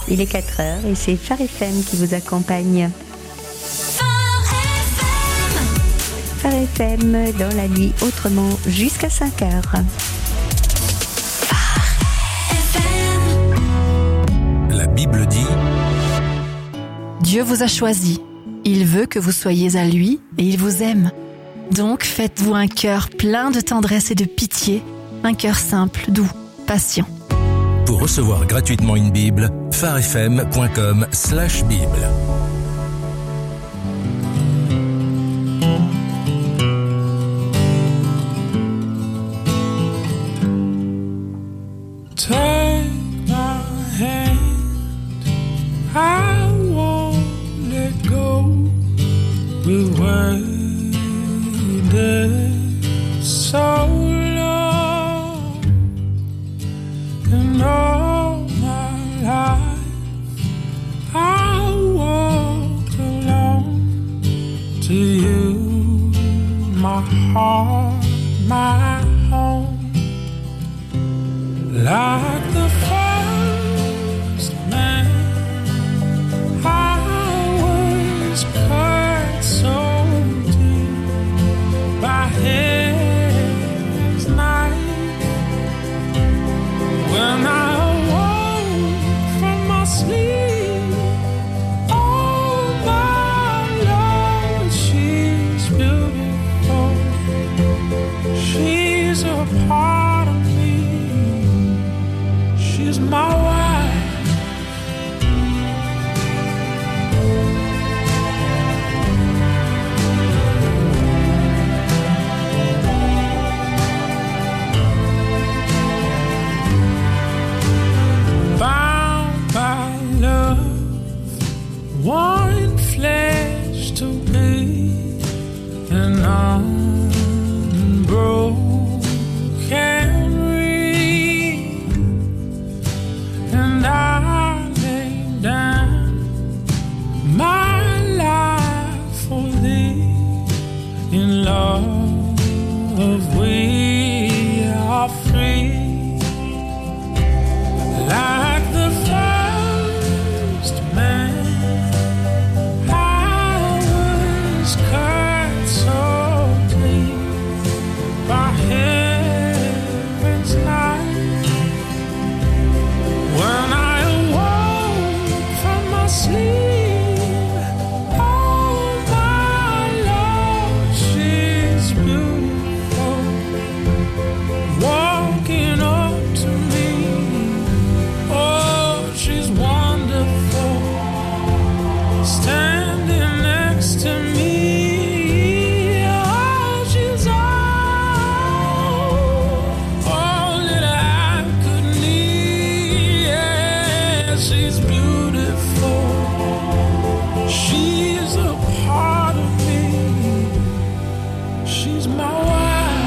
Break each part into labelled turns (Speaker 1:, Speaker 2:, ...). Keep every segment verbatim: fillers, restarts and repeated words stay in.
Speaker 1: Il est quatre heures et c'est Phare F M qui vous accompagne. Phare F M dans la nuit autrement jusqu'à cinq heures.
Speaker 2: La Bible dit:
Speaker 3: Dieu vous a choisi. Il veut que vous soyez à lui et il vous aime. Donc faites-vous un cœur plein de tendresse et de pitié, un cœur simple, doux, patient.
Speaker 2: Pour recevoir gratuitement une Bible, pharefm.com slash Bible.
Speaker 4: Take my hand, I won't let go. We waited so long, and all my life I walked alone. To you, my heart, my home. Like the first man, I was cut so deep by heaven's night. When I awoke from my sleep, oh my Lord, she's beautiful. She's a part of me. She's my wife. Bound by love, one flesh to be, an unbroken. And I lay down my life for thee. In love we are free. Like the first man, I was cut so deep by heaven's night. When I awoke from my sleep, oh my Lord, she's beautiful, walking up to me. Oh, she's wonderful, standing next to me. Oh, she's all, all that I could need. Yeah, she's beautiful. She's a part of me. She's my wife.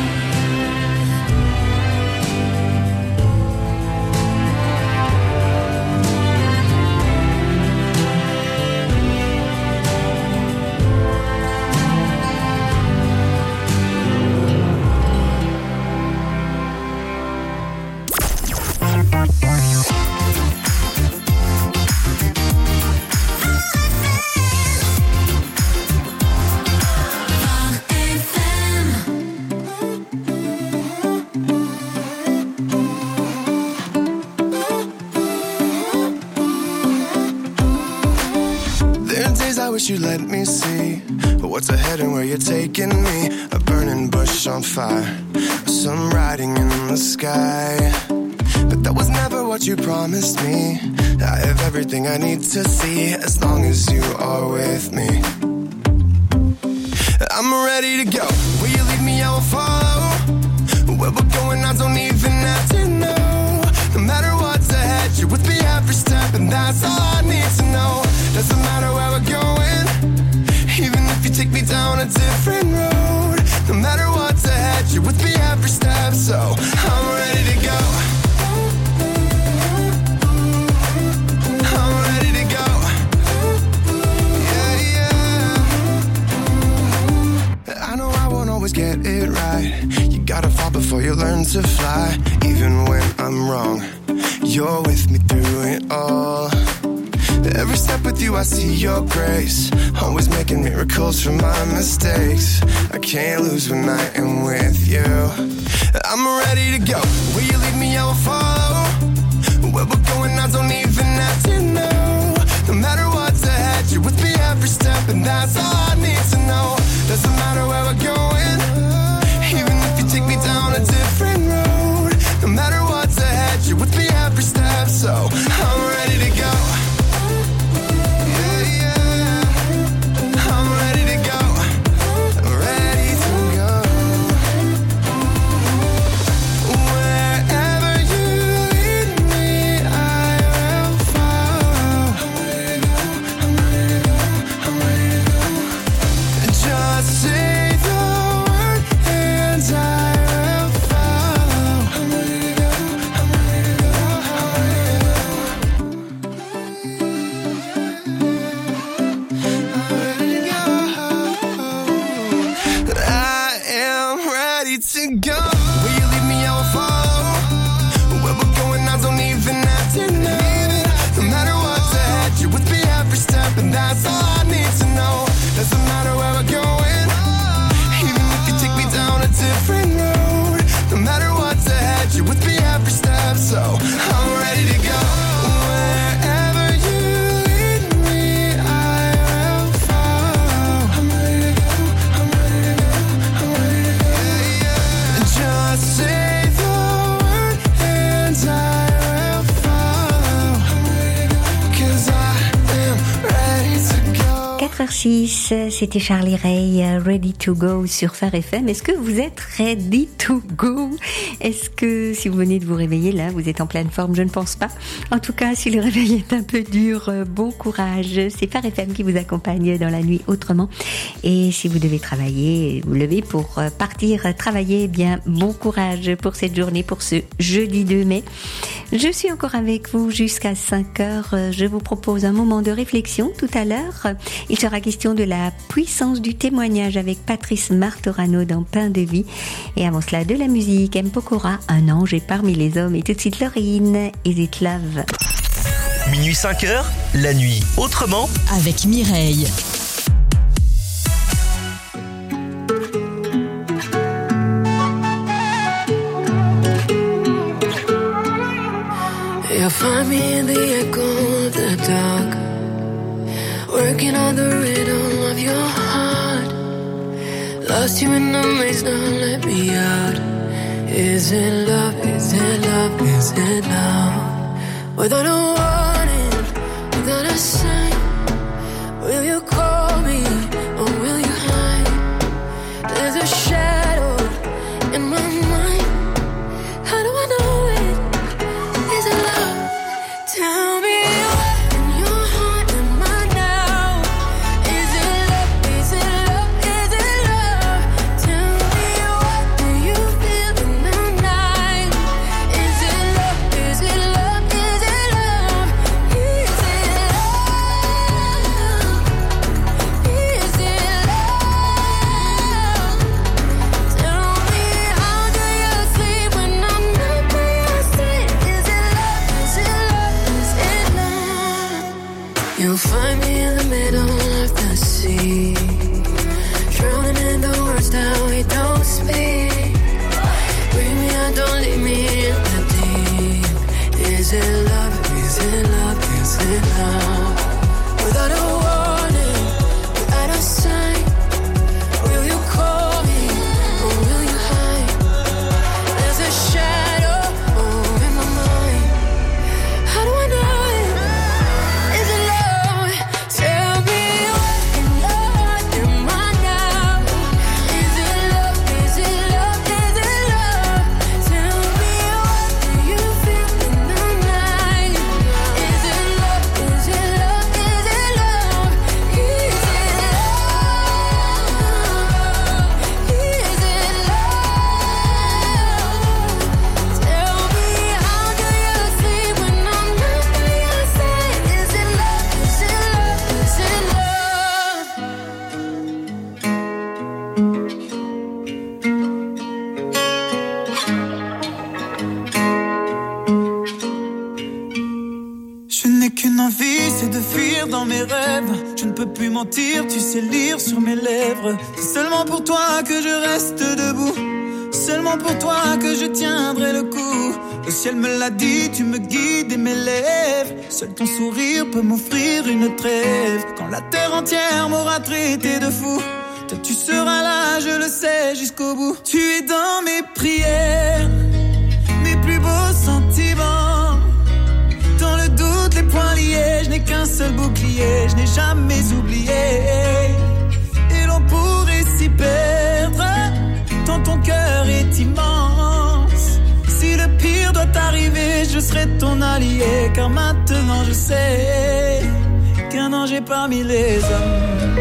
Speaker 5: There are days I wish you'd let me see what's ahead and where you're taking me. A burning bush on fire, some writing in the sky. But that was never what you promised me. I have everything I need to see as long as you are with me. I'm ready to go. Where you lead me, I will follow. Where we're going, I don't even have to know. No matter what's ahead, you're with me every step, and that's all I need to know. Doesn't matter where we're going, even if you take me down a different road. No matter what's ahead, you're with me every step, so I'm ready to go. I'm ready to go. Yeah, yeah. I know I won't always get it right. You gotta fall before you learn to fly. Even when I'm wrong, you're with me through it all. Every step with you I see your grace, always making miracles from my mistakes. I can't lose when I am with you. I'm ready to go. Where you lead me I will follow. Where we're going I don't even have to know. No matter what's ahead, you're with me every step, and that's all I need to know. Doesn't matter where we're going, even if you take me down a different road. No matter what's ahead, you're with me every step, so I'm ready to go. Yeah, yeah. I'm ready to go. Ready to go. Wherever you lead me, I will follow. I'm ready to go. I'm ready to go. I'm ready to go. Just say the word and I will follow. I'm ready to go. I'm ready to go. I'm ready to go. I am ready to go. Where you lead me, I will follow. Where we're going, I don't even have to know. No matter what's ahead, you're with me every step, and that's all I need to know. Doesn't matter where we're going, even if you take me down a different road. No matter what's ahead, you're with me every step, so I'm ready to go. Wherever you lead me, I will follow. I'm ready to go. I'm ready to go. I'm ready to go. Yeah, yeah. Just say the word and I will follow. I'm ready to go. 'Cause I am ready to go.
Speaker 1: quatre heures six, c'était Charlie Ray, euh, Ready to Go sur Phare F M. Est-ce que vous êtes ready to go? Est-ce que si vous venez de vous réveiller là, vous êtes en pleine forme? Je ne pense pas. En tout cas, si le réveil est un peu dur, euh, bon courage. C'est Phare F M qui vous accompagne dans la nuit autrement. Et si vous devez travailler, vous levez pour euh, partir travailler, eh bien bon courage pour cette journée, pour ce jeudi deux mai. Je suis encore avec vous jusqu'à cinq heures. Je vous propose un moment de réflexion tout à l'heure. Il sera question de la puissance du témoignage avec Patrice Martorano dans Pain de vie. Et avant cela, de la musique. M. Pokora, Un ange est parmi les hommes. Et tout de suite, Laurine, Is It Love?
Speaker 6: Minuit cinq heures, la nuit autrement.
Speaker 7: Avec Mireille.
Speaker 8: You'll find me in the echo of the dark, working on the rhythm of your heart. Lost you in the maze, now let me out. Is it love, is it love, is it love? Without a warning, without a sign, will you call me or will you hide? There's a shadow in my mind. How do I know it? Is it love? Tell me what in your heart am I now? Is it love? Is it love? Is it love? Tell me what do you feel in the night? Is it love? Is it love? Is it love? Is it love? Is it love? Tell me how do you sleep when I'm not by your side? Is it love? Is it love? Is it love? You'll find me in the middle of the sea, drowning in the words that we don't speak. Bring me out, don't leave me in the deep. Is it love? Is it love? Is it love? Without a warning, without a sign, will you call me or will you hide? There's a shadow oh, in my mind. How do I know it? Is it love? Tell me what in your heart am I now? Is it love? Is it love? Is it love? Tell me what do you feel in the night? Is it love? Is it love?
Speaker 7: n'ai qu'une envie, c'est de fuir dans mes rêves. Je ne peux plus mentir, tu sais lire sur mes lèvres. C'est seulement pour toi que je reste debout. Seulement pour toi que je tiendrai le coup. Le ciel me l'a dit, tu me guides et m'élèves. Seul ton sourire peut m'offrir une trêve. Quand la terre entière m'aura traité de fou, toi tu seras là, je le sais, jusqu'au bout. Tu es dans mes prières, mes plus beaux sentiments. Dans le doute, les poings liés, je n'ai qu'un seul bouclier, je n'ai jamais oublié. Et l'on pourrait s'y perdre, tant ton cœur est immense. Si le pire doit arriver, je serai ton allié. Car maintenant je sais qu'un ange est parmi les hommes.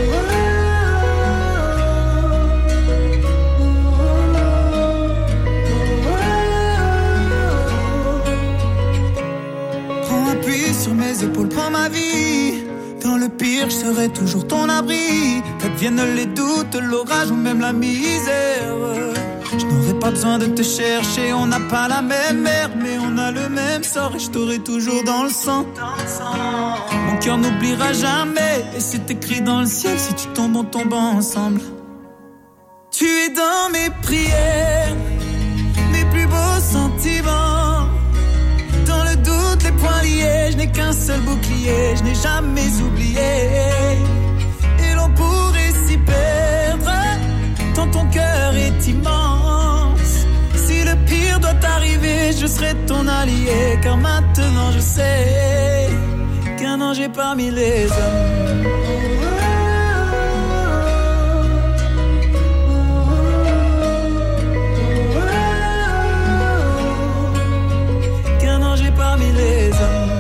Speaker 7: Prends appui sur mes épaules, prends ma vie. Dans le pire, je serai toujours ton abri. Qu'adviennent les doutes, l'orage ou même la misère. Je n'aurai pas besoin de te chercher, on n'a pas la même mère, mais on a le même sort et je t'aurai toujours dans le sang. Mon cœur n'oubliera jamais, et c'est écrit dans le ciel, si tu tombes, on tombe ensemble. Tu es dans mes prières, mes plus beaux sentiments. Dans le doute, les poings liés, je n'ai qu'un seul bouclier, je n'ai jamais oublié. Et l'on pourrait s'y perdre, tant ton cœur est immense. Si le pire doit arriver, je serai ton allié. Car maintenant je sais qu'un ange est parmi les hommes. Qu'un ange est parmi les hommes.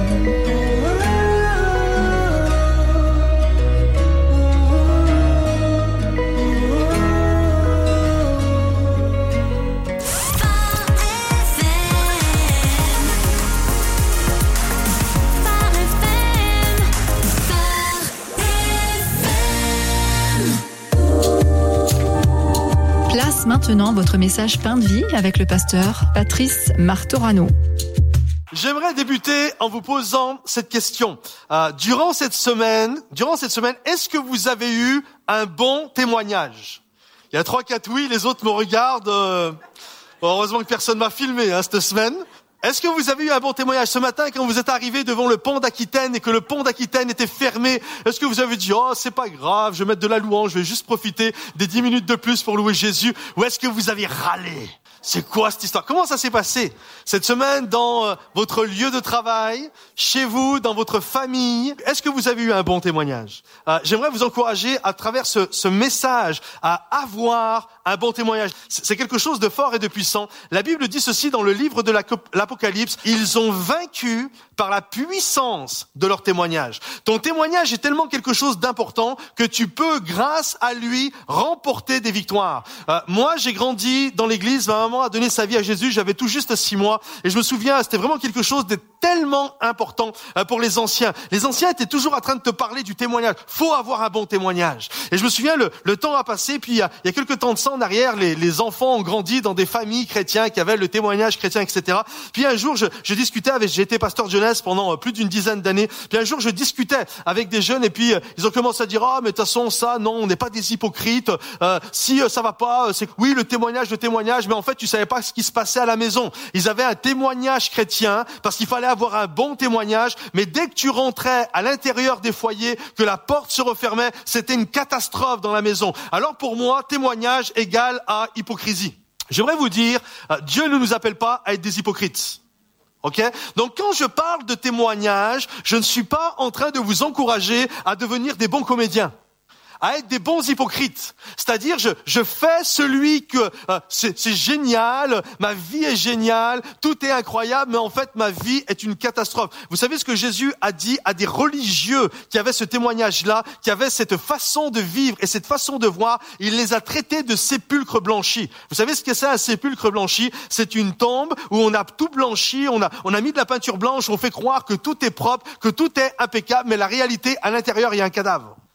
Speaker 3: Place maintenant votre message Pain de vie avec le pasteur Patrice Martorano.
Speaker 9: J'aimerais débuter en vous posant cette question. Euh, durant cette semaine, durant cette semaine, est-ce que vous avez eu un bon témoignage? Il y a trois, quatre oui, les autres me regardent. Euh... Bon, heureusement que personne m'a filmé hein, cette semaine. Est-ce que vous avez eu un bon témoignage ce matin quand vous êtes arrivé devant le pont d'Aquitaine et que le pont d'Aquitaine était fermé? Est-ce que vous avez dit, oh, c'est pas grave, je vais mettre de la louange, je vais juste profiter des dix minutes de plus pour louer Jésus? Ou est-ce que vous avez râlé? C'est quoi cette histoire? Comment ça s'est passé cette semaine dans euh, votre lieu de travail, chez vous, dans votre famille? Est-ce que vous avez eu un bon témoignage? euh, J'aimerais vous encourager à travers ce, ce message à avoir un bon témoignage. C'est quelque chose de fort et de puissant. La Bible dit ceci dans le livre de l'Apocalypse. Ils ont vaincu par la puissance de leur témoignage. Ton témoignage est tellement quelque chose d'important que tu peux, grâce à lui, remporter des victoires. Euh, moi, j'ai grandi dans l'église. Ma maman a donné sa vie à Jésus. J'avais tout juste six mois. Et je me souviens, c'était vraiment quelque chose de tellement important euh, pour les anciens. Les anciens étaient toujours en train de te parler du témoignage. Faut avoir un bon témoignage. Et je me souviens, le, le temps a passé. Puis il y a, il y a quelques temps de ça en arrière, les, les enfants ont grandi dans des familles chrétiennes qui avaient le témoignage chrétien, et cetera. Puis un jour, je, je discutais avec, j'ai été pasteur de jeunesse pendant plus d'une dizaine d'années. Puis un jour, je discutais avec des jeunes et puis euh, ils ont commencé à dire, ah, mais de toute façon, ça, non, on n'est pas des hypocrites. Euh, si euh, ça va pas, c'est oui, le témoignage, le témoignage, mais en fait, tu savais pas ce qui se passait à la maison. Ils avaient un témoignage chrétien parce qu'il fallait avoir un bon témoignage, mais dès que tu rentrais à l'intérieur des foyers, que la porte se refermait, c'était une catastrophe dans la maison. Alors pour moi, témoignage égale à hypocrisie. J'aimerais vous dire, euh, Dieu ne nous appelle pas à être des hypocrites. Ok? Donc quand je parle de témoignage, je ne suis pas en train de vous encourager à devenir des bons comédiens, à être des bons hypocrites. C'est-à-dire, je, je fais celui que euh, c'est, c'est génial, ma vie est géniale, tout est incroyable, mais en fait, ma vie est une catastrophe. Vous savez ce que Jésus a dit à des religieux qui avaient ce témoignage-là, qui avaient cette façon de vivre et cette façon de voir? Il les a traités de sépulcres blanchis. Vous savez ce que c'est un sépulcre blanchi? C'est une tombe où on a tout blanchi, on a, on a mis de la peinture blanche, on fait croire que tout est propre, que tout est impeccable, mais la réalité, à l'intérieur, il y a un cadavre.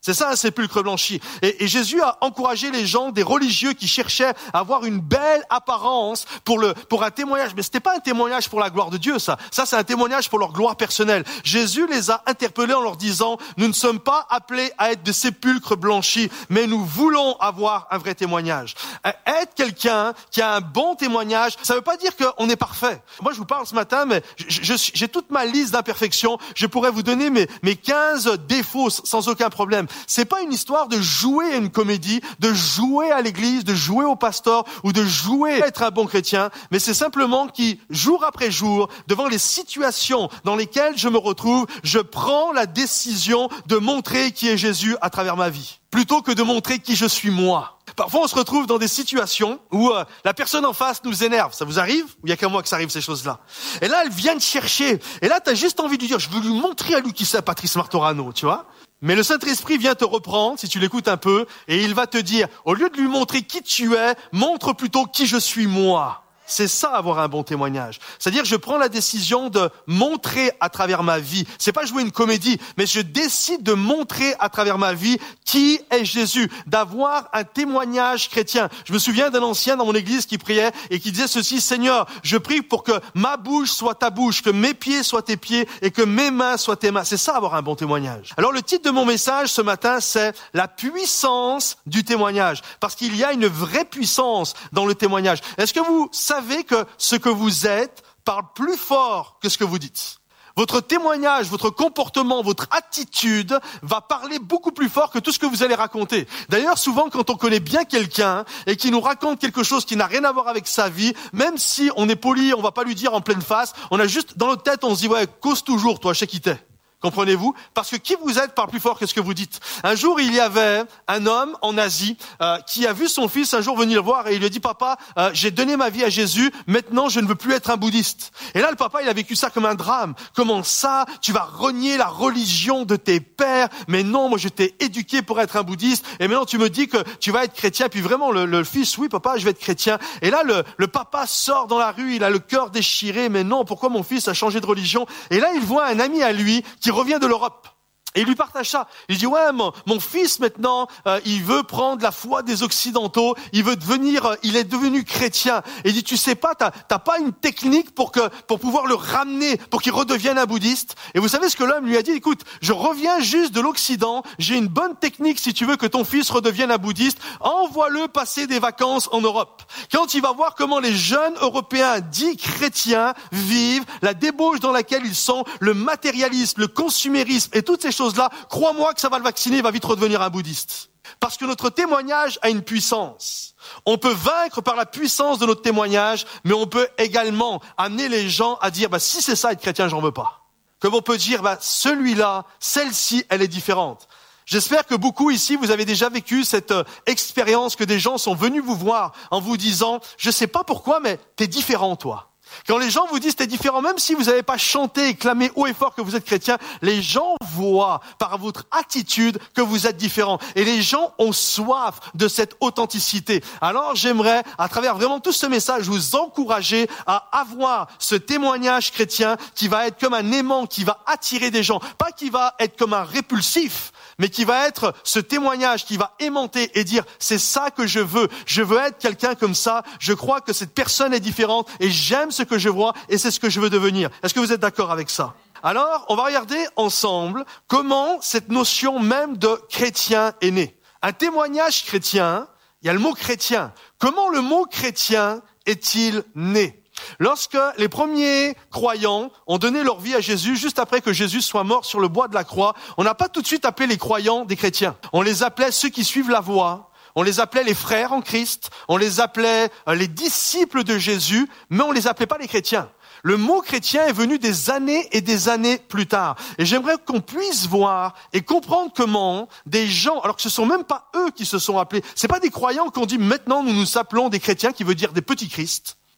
Speaker 9: C'est ça un sépulcre blanchi. Et, et Jésus a encouragé les gens, des religieux qui cherchaient à avoir une belle apparence pour le pour un témoignage. Mais c'était pas un témoignage pour la gloire de Dieu, ça. Ça, c'est un témoignage pour leur gloire personnelle. Jésus les a interpellés en leur disant, nous ne sommes pas appelés à être des sépulcres blanchis, mais nous voulons avoir un vrai témoignage. Être quelqu'un qui a un bon témoignage, ça veut pas dire qu'on est parfait. Moi, je vous parle ce matin, mais je, je, j'ai toute ma liste d'imperfections. Je pourrais vous donner mes, mes quinze défauts sans aucun problème. C'est pas une histoire de jouer à une comédie, de jouer à l'église, de jouer au pasteur ou de jouer à être un bon chrétien, mais c'est simplement qui, jour après jour, devant les situations dans lesquelles je me retrouve, je prends la décision de montrer qui est Jésus à travers ma vie, plutôt que de montrer qui je suis moi. Parfois, on se retrouve dans des situations où euh, la personne en face nous énerve. Ça vous arrive? Ou il y a qu'à moi que ça arrive, ces choses-là? Et là, elle vient te chercher. Et là, t'as juste envie de lui dire, je veux lui montrer à lui qui c'est Patrice Martorano, tu vois? Mais le Saint-Esprit vient te reprendre, si tu l'écoutes un peu, et il va te dire, au lieu de lui montrer qui tu es, montre plutôt qui je suis moi. C'est ça, avoir un bon témoignage. C'est-à-dire, je prends la décision de montrer à travers ma vie. C'est pas jouer une comédie, mais je décide de montrer à travers ma vie qui est Jésus, d'avoir un témoignage chrétien. Je me souviens d'un ancien dans mon église qui priait et qui disait ceci, Seigneur, je prie pour que ma bouche soit ta bouche, que mes pieds soient tes pieds et que mes mains soient tes mains. C'est ça, avoir un bon témoignage. Alors, le titre de mon message ce matin, c'est la puissance du témoignage. Parce qu'il y a une vraie puissance dans le témoignage. Est-ce que vous savez savez que ce que vous êtes parle plus fort que ce que vous dites? Votre témoignage, votre comportement, votre attitude va parler beaucoup plus fort que tout ce que vous allez raconter. D'ailleurs, souvent, quand on connaît bien quelqu'un et qui nous raconte quelque chose qui n'a rien à voir avec sa vie, même si on est poli, on va pas lui dire en pleine face, on a juste dans notre tête, on se dit, ouais, cause toujours, toi, je sais qui t'es. Comprenez-vous? Parce que qui vous êtes parle plus fort que ce que vous dites. Un jour, il y avait un homme en Asie euh, qui a vu son fils un jour venir le voir et il lui a dit, papa, euh, j'ai donné ma vie à Jésus, maintenant je ne veux plus être un bouddhiste. Et là, le papa, il a vécu ça comme un drame. Comment ça? Tu vas renier la religion de tes pères? Mais non, moi je t'ai éduqué pour être un bouddhiste et maintenant tu me dis que tu vas être chrétien. Puis vraiment, le, le fils, oui papa, je vais être chrétien. Et là, le, le papa sort dans la rue, il a le cœur déchiré. Mais non, pourquoi mon fils a changé de religion? Et là, il voit un ami à lui qui revient de l'Europe. Et il lui partage ça. Il dit, ouais, mon, mon fils maintenant, euh, il veut prendre la foi des Occidentaux, il veut devenir, euh, il est devenu chrétien. Et il dit, tu sais pas, t'as, t'as pas une technique pour que, pour pouvoir le ramener, pour qu'il redevienne un bouddhiste. Et vous savez ce que l'homme lui a dit? Écoute, je reviens juste de l'Occident, j'ai une bonne technique si tu veux que ton fils redevienne un bouddhiste, envoie-le passer des vacances en Europe. Quand il va voir comment les jeunes Européens dits chrétiens vivent, la débauche dans laquelle ils sont, le matérialisme, le consumérisme et toutes ces choses là, crois-moi que ça va le vacciner, il va vite redevenir un bouddhiste. Parce que notre témoignage a une puissance. On peut vaincre par la puissance de notre témoignage, mais on peut également amener les gens à dire, bah, si c'est ça être chrétien, j'en veux pas. Comme on peut dire, bah, celui-là, celle-ci, elle est différente. J'espère que beaucoup ici, vous avez déjà vécu cette euh, expérience que des gens sont venus vous voir en vous disant, je sais pas pourquoi, mais t'es différent, toi. Quand les gens vous disent t'es différent, même si vous n'avez pas chanté et clamé haut et fort que vous êtes chrétien, les gens voient par votre attitude que vous êtes différent. Et les gens ont soif de cette authenticité. Alors j'aimerais, à travers vraiment tout ce message, vous encourager à avoir ce témoignage chrétien qui va être comme un aimant, qui va attirer des gens. Pas qui va être comme un répulsif, mais qui va être ce témoignage qui va aimanter et dire c'est ça que je veux, je veux être quelqu'un comme ça, je crois que cette personne est différente et j'aime ce que je vois et c'est ce que je veux devenir. Est-ce que vous êtes d'accord avec ça? Alors, on va regarder ensemble comment cette notion même de chrétien est née. Un témoignage chrétien, il y a le mot chrétien. Comment le mot chrétien est-il né? Lorsque les premiers croyants ont donné leur vie à Jésus, juste après que Jésus soit mort sur le bois de la croix, on n'a pas tout de suite appelé les croyants des chrétiens. On les appelait ceux qui suivent la voie, on les appelait les frères en Christ, on les appelait les disciples de Jésus, mais on les appelait pas les chrétiens. Le mot chrétien est venu des années et des années plus tard. Et j'aimerais qu'on puisse voir et comprendre comment des gens, alors que ce sont même pas eux qui se sont appelés, c'est pas des croyants qu'on dit maintenant nous nous appelons des chrétiens, qui veut dire des petits Christ.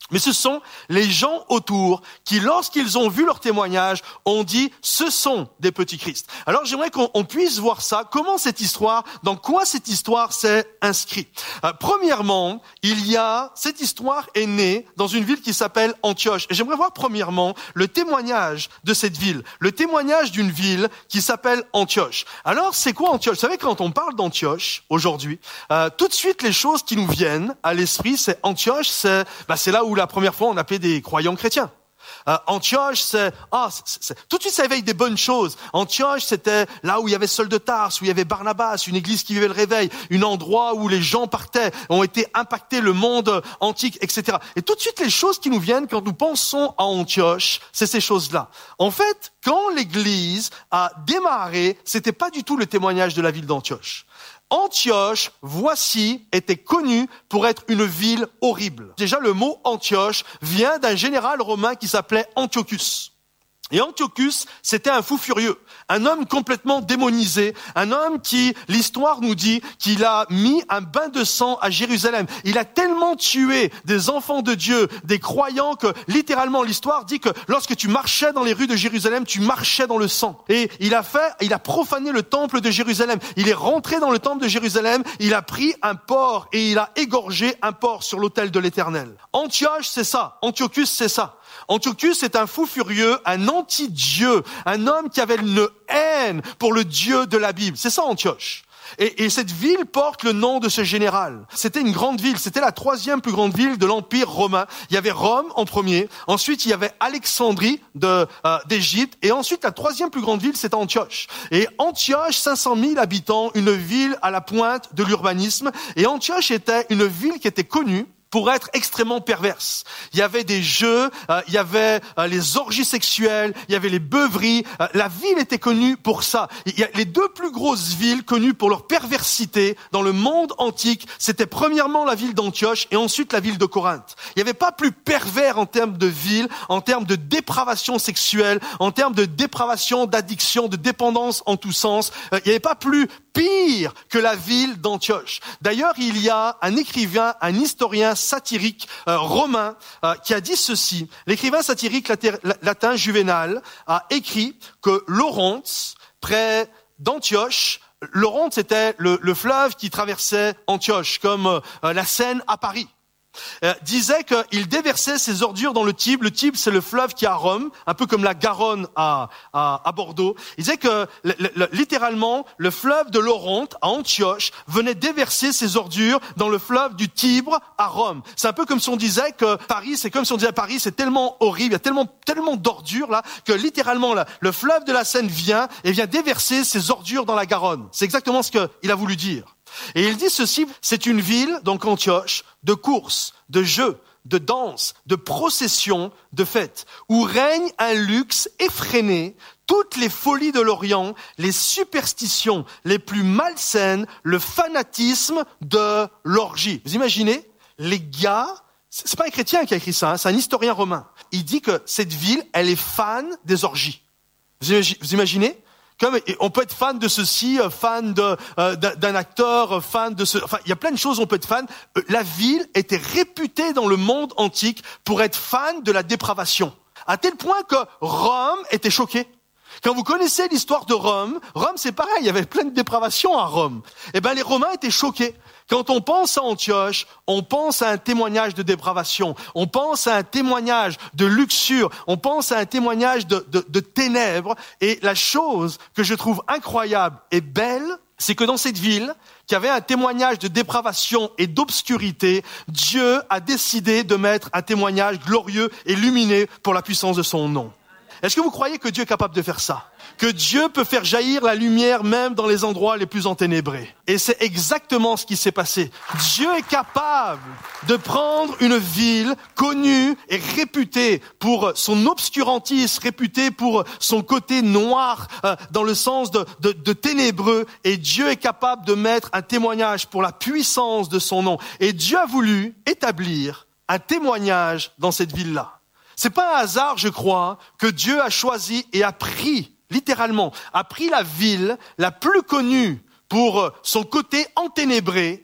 Speaker 9: Mais ce sont les gens autour qui, lorsqu'ils ont vu leur témoignage, ont dit « ce sont des petits Christ ». Alors j'aimerais qu'on on puisse voir ça, comment cette histoire, dans quoi cette histoire s'est inscrite. Euh, premièrement, il y a, cette histoire est née dans une ville qui s'appelle Antioche. Et j'aimerais voir premièrement le témoignage de cette ville, le témoignage d'une ville qui s'appelle Antioche. Alors c'est quoi Antioche ? Vous savez, quand on parle d'Antioche aujourd'hui, euh, tout de suite les choses qui nous viennent à l'esprit, c'est Antioche, c'est, bah, c'est là où la première fois on appelait des croyants chrétiens. Euh, Antioche, c'est, ah, c'est, c'est, tout de suite ça éveille des bonnes choses. Antioche, c'était là où il y avait Saul de Tarse, où il y avait Barnabas, une église qui vivait le réveil, un endroit où les gens partaient, ont été impactés, le monde antique, et cetera. Et tout de suite les choses qui nous viennent quand nous pensons à Antioche, c'est ces choses-là. En fait, quand l'église a démarré, c'était pas du tout le témoignage de la ville d'Antioche. Antioche, voici, était connue pour être une ville horrible. Déjà, le mot Antioche vient d'un général romain qui s'appelait Antiochus. Et Antiochus, c'était un fou furieux, un homme complètement démonisé, un homme qui, l'histoire nous dit, qu'il a mis un bain de sang à Jérusalem. Il a tellement tué des enfants de Dieu, des croyants, que littéralement l'histoire dit que lorsque tu marchais dans les rues de Jérusalem, tu marchais dans le sang. Et il a fait, il a profané le temple de Jérusalem. Il est rentré dans le temple de Jérusalem, il a pris un porc et il a égorgé un porc sur l'autel de l'Éternel. Antioche, c'est ça. Antiochus, c'est ça. Antiochus est un fou furieux, un anti-Dieu, un homme qui avait une haine pour le Dieu de la Bible. C'est ça Antioche. Et, et cette ville porte le nom de ce général. C'était une grande ville, c'était la troisième plus grande ville de l'Empire romain. Il y avait Rome en premier, ensuite il y avait Alexandrie de, euh, d'Égypte, et ensuite la troisième plus grande ville c'était Antioche. Et Antioche, cinq cent mille habitants, une ville à la pointe de l'urbanisme, et Antioche était une ville qui était connue pour être extrêmement perverse. Il y avait des jeux, euh, il y avait euh, les orgies sexuelles, il y avait les beuveries. Euh, la ville était connue pour ça. Il y a les deux plus grosses villes connues pour leur perversité dans le monde antique, c'était premièrement la ville d'Antioche et ensuite la ville de Corinthe. Il n'y avait pas plus pervers en termes de ville, en termes de dépravation sexuelle, en termes de dépravation, d'addiction, de dépendance en tous sens. Euh, il n'y avait pas plus pire que la ville d'Antioche. D'ailleurs, il y a un écrivain, un historien satirique euh, romain euh, qui a dit ceci. L'écrivain satirique laté- latin Juvénal a écrit que Laurence, près d'Antioche, Laurence c'était le, le fleuve qui traversait Antioche, comme euh, la Seine à Paris. Euh, disait qu'il déversait ses ordures dans le Tibre. Le Tibre, c'est le fleuve qui est à Rome, un peu comme la Garonne à, à, à Bordeaux. Il disait que le, le, littéralement, le fleuve de l'Oronte à Antioche venait déverser ses ordures dans le fleuve du Tibre à Rome. C'est un peu comme si on disait que Paris, c'est comme si on disait Paris, c'est tellement horrible, il y a tellement tellement d'ordures là que littéralement là, le fleuve de la Seine vient et vient déverser ses ordures dans la Garonne. C'est exactement ce qu'il a voulu dire. Et il dit ceci, c'est une ville, donc Antioche, de courses, de jeux, de danses, de processions, de fêtes, où règne un luxe effréné, toutes les folies de l'Orient, les superstitions les plus malsaines, le fanatisme de l'orgie. Vous imaginez, les gars, c'est pas un chrétien qui a écrit ça, hein, c'est un historien romain. Il dit que cette ville, elle est fan des orgies. Vous imaginez ? Comme on peut être fan de ceci, fan de, euh, d'un acteur, fan de ce, enfin il y a plein de choses où on peut être fan. La ville était réputée dans le monde antique pour être fan de la dépravation, à tel point que Rome était choquée. Quand vous connaissez l'histoire de Rome, Rome c'est pareil, il y avait plein de dépravation à Rome. Eh ben les Romains étaient choqués. Quand on pense à Antioche, on pense à un témoignage de dépravation, on pense à un témoignage de luxure, on pense à un témoignage de, de, de ténèbres. Et la chose que je trouve incroyable et belle, c'est que dans cette ville, qui avait un témoignage de dépravation et d'obscurité, Dieu a décidé de mettre un témoignage glorieux et lumineux pour la puissance de son nom. Est-ce que vous croyez que Dieu est capable de faire ça? Que Dieu peut faire jaillir la lumière même dans les endroits les plus enténébrés? Et c'est exactement ce qui s'est passé. Dieu est capable de prendre une ville connue et réputée pour son obscurantisme, réputée pour son côté noir, euh, dans le sens de, de, de ténébreux, et Dieu est capable de mettre un témoignage pour la puissance de son nom. Et Dieu a voulu établir un témoignage dans cette ville-là. C'est pas un hasard, je crois, que Dieu a choisi et a pris, littéralement, a pris la ville la plus connue pour son côté enténébré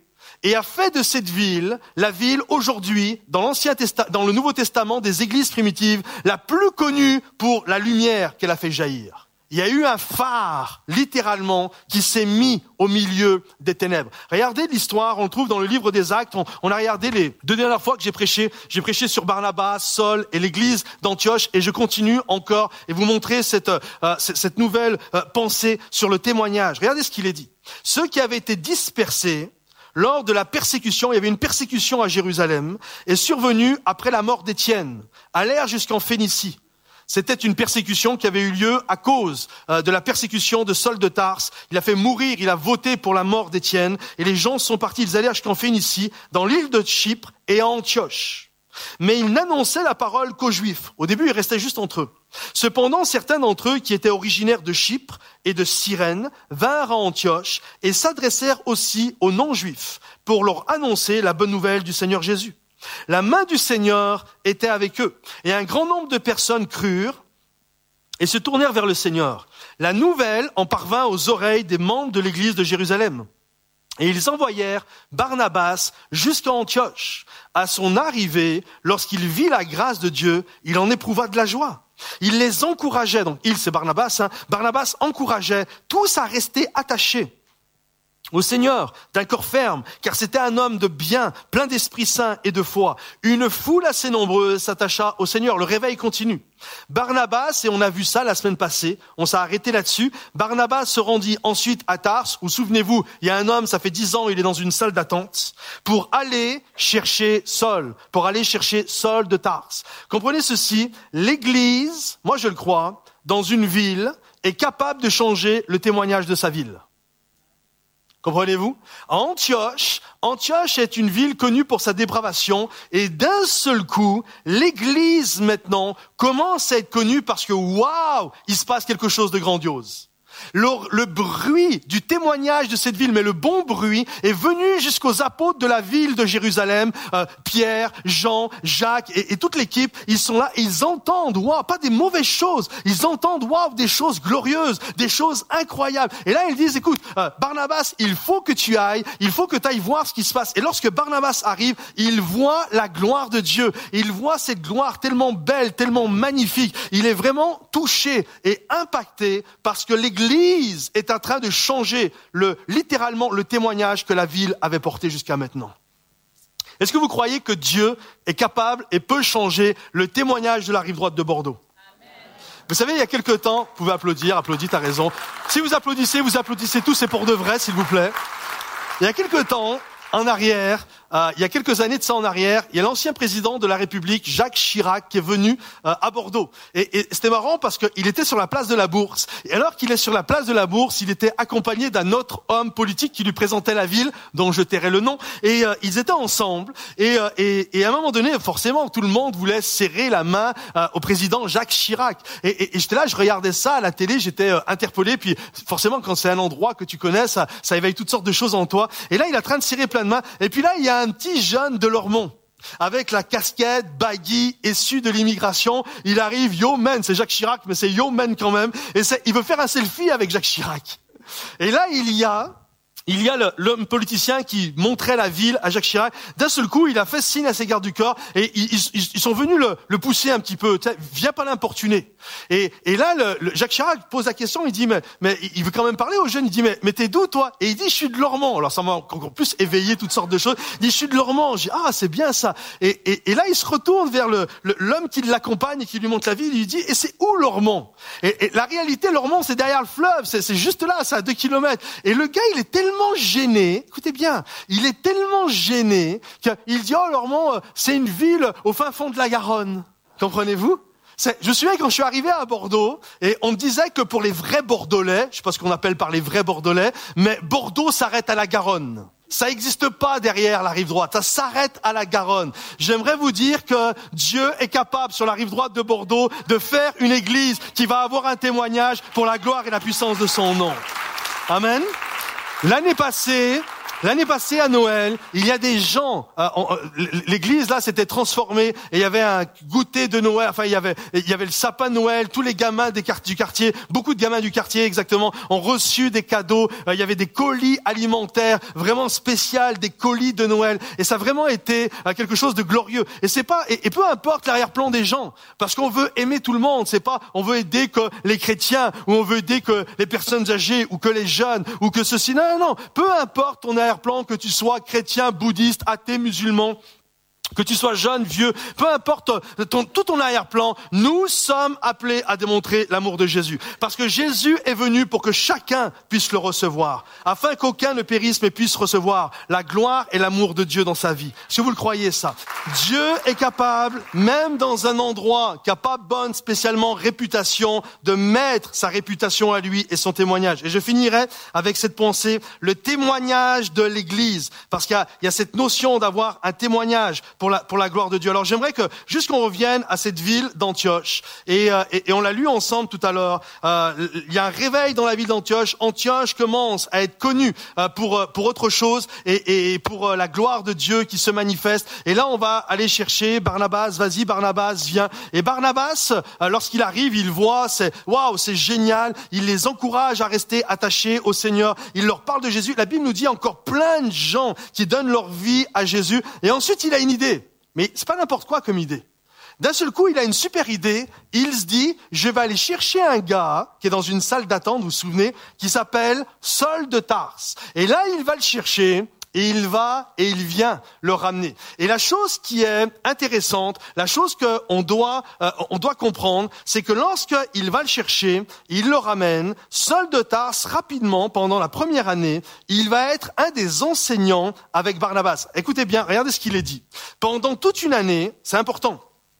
Speaker 9: et a fait de cette ville, la ville aujourd'hui, dans l'Ancien Testament, dans le Nouveau Testament des églises primitives, la plus connue pour la lumière qu'elle a fait jaillir. Il y a eu un phare, littéralement, qui s'est mis au milieu des ténèbres. Regardez l'histoire, on le trouve dans le livre des Actes. On, on a regardé les deux dernières fois que j'ai prêché. J'ai prêché sur Barnabas, Saul et l'église d'Antioche, et je continue encore et vous montrer cette, euh, cette nouvelle euh, pensée sur le témoignage. Regardez ce qu'il est dit. Ceux qui avaient été dispersés lors de la persécution, il y avait une persécution à Jérusalem, est survenue après la mort d'Étienne, allèrent jusqu'en Phénicie. C'était une persécution qui avait eu lieu à cause euh, de la persécution de Saul de Tarse. Il a fait mourir, il a voté pour la mort d'Étienne. Et les gens sont partis, ils allèrent jusqu'en Phénicie, dans l'île de Chypre et à Antioche. Mais ils n'annonçaient la parole qu'aux Juifs. Au début, ils restaient juste entre eux. Cependant, certains d'entre eux, qui étaient originaires de Chypre et de Cyrène, vinrent à Antioche et s'adressèrent aussi aux non-Juifs pour leur annoncer la bonne nouvelle du Seigneur Jésus. La main du Seigneur était avec eux, et un grand nombre de personnes crurent et se tournèrent vers le Seigneur. La nouvelle en parvint aux oreilles des membres de l'église de Jérusalem. Et ils envoyèrent Barnabas jusqu'à Antioche. À son arrivée, lorsqu'il vit la grâce de Dieu, il en éprouva de la joie. Il les encourageait, donc il c'est Barnabas, hein, Barnabas encourageait tous à rester attachés au Seigneur, d'un corps ferme, car c'était un homme de bien, plein d'Esprit Saint et de foi. Une foule assez nombreuse s'attacha au Seigneur. Le réveil continue. Barnabas, et on a vu ça la semaine passée, on s'est arrêté là-dessus, Barnabas se rendit ensuite à Tarse, où souvenez-vous, il y a un homme, ça fait dix ans, il est dans une salle d'attente, pour aller chercher Saul, pour aller chercher Saul de Tarse. Comprenez ceci, l'Église, moi je le crois, dans une ville, est capable de changer le témoignage de sa ville. Comprenez-vous? Antioche, Antioche est une ville connue pour sa dépravation et d'un seul coup, l'église maintenant commence à être connue parce que waouh, il se passe quelque chose de grandiose. Le, le bruit du témoignage de cette ville, mais le bon bruit, est venu jusqu'aux apôtres de la ville de Jérusalem, euh, Pierre, Jean, Jacques et, et toute l'équipe. Ils sont là et ils entendent, waouh, pas des mauvaises choses, ils entendent, waouh, des choses glorieuses, des choses incroyables. Et là, ils disent, écoute, euh, Barnabas, il faut que tu ailles, il faut que tu ailles voir ce qui se passe. Et lorsque Barnabas arrive, il voit la gloire de Dieu. Il voit cette gloire tellement belle, tellement magnifique. Il est vraiment touché et impacté parce que l'église L'Église est en train de changer le, littéralement le témoignage que la ville avait porté jusqu'à maintenant. Est-ce que vous croyez que Dieu est capable et peut changer le témoignage de la rive droite de Bordeaux? Amen. Vous savez, il y a quelque temps, vous pouvez applaudir, applaudis, t'as raison. Si vous applaudissez, vous applaudissez tous, c'est pour de vrai, s'il vous plaît. Il y a quelque temps, en arrière, euh, il y a quelques années de ça en arrière, il y a l'ancien président de la République, Jacques Chirac, qui est venu euh, à Bordeaux. Et, et c'était marrant parce qu'il était sur la place de la Bourse. Et alors qu'il est sur la place de la Bourse, il était accompagné d'un autre homme politique qui lui présentait la ville, dont je tairai le nom. Et euh, ils étaient ensemble. Et, euh, et, et à un moment donné, forcément, tout le monde voulait serrer la main euh, au président Jacques Chirac. Et, et, et j'étais là, je regardais ça à la télé, j'étais euh, interpellé. Puis forcément, quand c'est un endroit que tu connais, ça, ça éveille toutes sortes de choses en toi. Et là, il est en train de serrer plein de mains. Et puis là, il y a un petit jeune de Lormont, avec la casquette baggy issue de l'immigration. Il arrive, yo man, c'est Jacques Chirac, mais c'est yo man quand même. Et c'est, il veut faire un selfie avec Jacques Chirac. Et là, il y a, il y a le, l'homme politicien qui montrait la ville à Jacques Chirac. D'un seul coup, il a fait signe à ses gardes du corps et ils, ils, ils sont venus le, le pousser un petit peu. Viens pas l'importuner. Et, et là, le, le Jacques Chirac pose la question. Il dit mais, mais il veut quand même parler aux jeunes. Il dit mais, mais t'es d'où toi? Et il dit je suis de Lormont. Alors ça m'a encore plus éveillé toutes sortes de choses. Il dit je suis de Lormont. Je dis ah c'est bien ça. Et, et, et là, il se retourne vers le, le, l'homme qui l'accompagne et qui lui montre la ville. Il lui dit et c'est où Lormont? Et, et la réalité, Lormont, c'est derrière le fleuve. C'est, c'est juste là, c'est à deux kilomètres. Et le gars, il est tellement gêné, écoutez bien, il est tellement gêné qu'il dit, oh Lormont, c'est une ville au fin fond de la Garonne. Comprenez-vous? C'est, je me souviens quand je suis arrivé à Bordeaux, et on me disait que pour les vrais Bordelais, je sais pas ce qu'on appelle par les vrais Bordelais, mais Bordeaux s'arrête à la Garonne. Ça n'existe pas derrière la rive droite, ça s'arrête à la Garonne. J'aimerais vous dire que Dieu est capable sur la rive droite de Bordeaux de faire une église qui va avoir un témoignage pour la gloire et la puissance de son nom. Amen. L'année passée, L'année passée à Noël, il y a des gens, euh, on, euh, l'église là s'était transformée et il y avait un goûter de Noël, enfin il y avait il y avait le sapin de Noël, tous les gamins des quart- du quartier, beaucoup de gamins du quartier exactement, ont reçu des cadeaux, euh, il y avait des colis alimentaires vraiment spéciaux, des colis de Noël et ça a vraiment été euh, quelque chose de glorieux. Et c'est pas et, et peu importe l'arrière-plan des gens, parce qu'on veut aimer tout le monde, c'est pas on veut aider que les chrétiens ou on veut aider que les personnes âgées ou que les jeunes ou que ceci. Non, non, non. Peu importe ton arrière-plan, que tu sois chrétien, bouddhiste, athée, musulman, que tu sois jeune, vieux, peu importe ton, tout ton arrière-plan, nous sommes appelés à démontrer l'amour de Jésus. Parce que Jésus est venu pour que chacun puisse le recevoir, afin qu'aucun ne périsse mais puisse recevoir la gloire et l'amour de Dieu dans sa vie. Si vous le croyez ça, Dieu est capable, même dans un endroit qui n'a pas bonne spécialement réputation, de mettre sa réputation à lui et son témoignage. Et je finirai avec cette pensée, le témoignage de l'Église, parce qu'il y a, il y a cette notion d'avoir un témoignage pour la, pour la gloire de Dieu. Alors j'aimerais que, juste qu'on revienne à cette ville d'Antioche, et, euh, et, et on l'a lu ensemble tout à l'heure, euh, il y a un réveil dans la ville d'Antioche. Antioche commence à être connue euh, pour, pour autre chose, et, et pour euh, la gloire de Dieu qui se manifeste. Et là on va aller chercher Barnabas, vas-y Barnabas, viens. Et Barnabas, euh, lorsqu'il arrive, il voit, c'est waouh, c'est génial, il les encourage à rester attachés au Seigneur, il leur parle de Jésus. La Bible nous dit encore plein de gens qui donnent leur vie à Jésus, et ensuite il a une idée. Mais c'est pas n'importe quoi comme idée. D'un seul coup, il a une super idée. Il se dit, je vais aller chercher un gars qui est dans une salle d'attente, vous vous souvenez, qui s'appelle Saul de Tarse. Et là, il va le chercher. Et il va et il vient le ramener. Et la chose qui est intéressante, la chose qu'on doit, euh, on doit comprendre, c'est que lorsqu'il va le chercher, il le ramène, Saul de Tarse, rapidement, pendant la première année, il va être un des enseignants avec Barnabas. Écoutez bien, regardez ce qu'il est dit. Pendant toute une année, c'est important,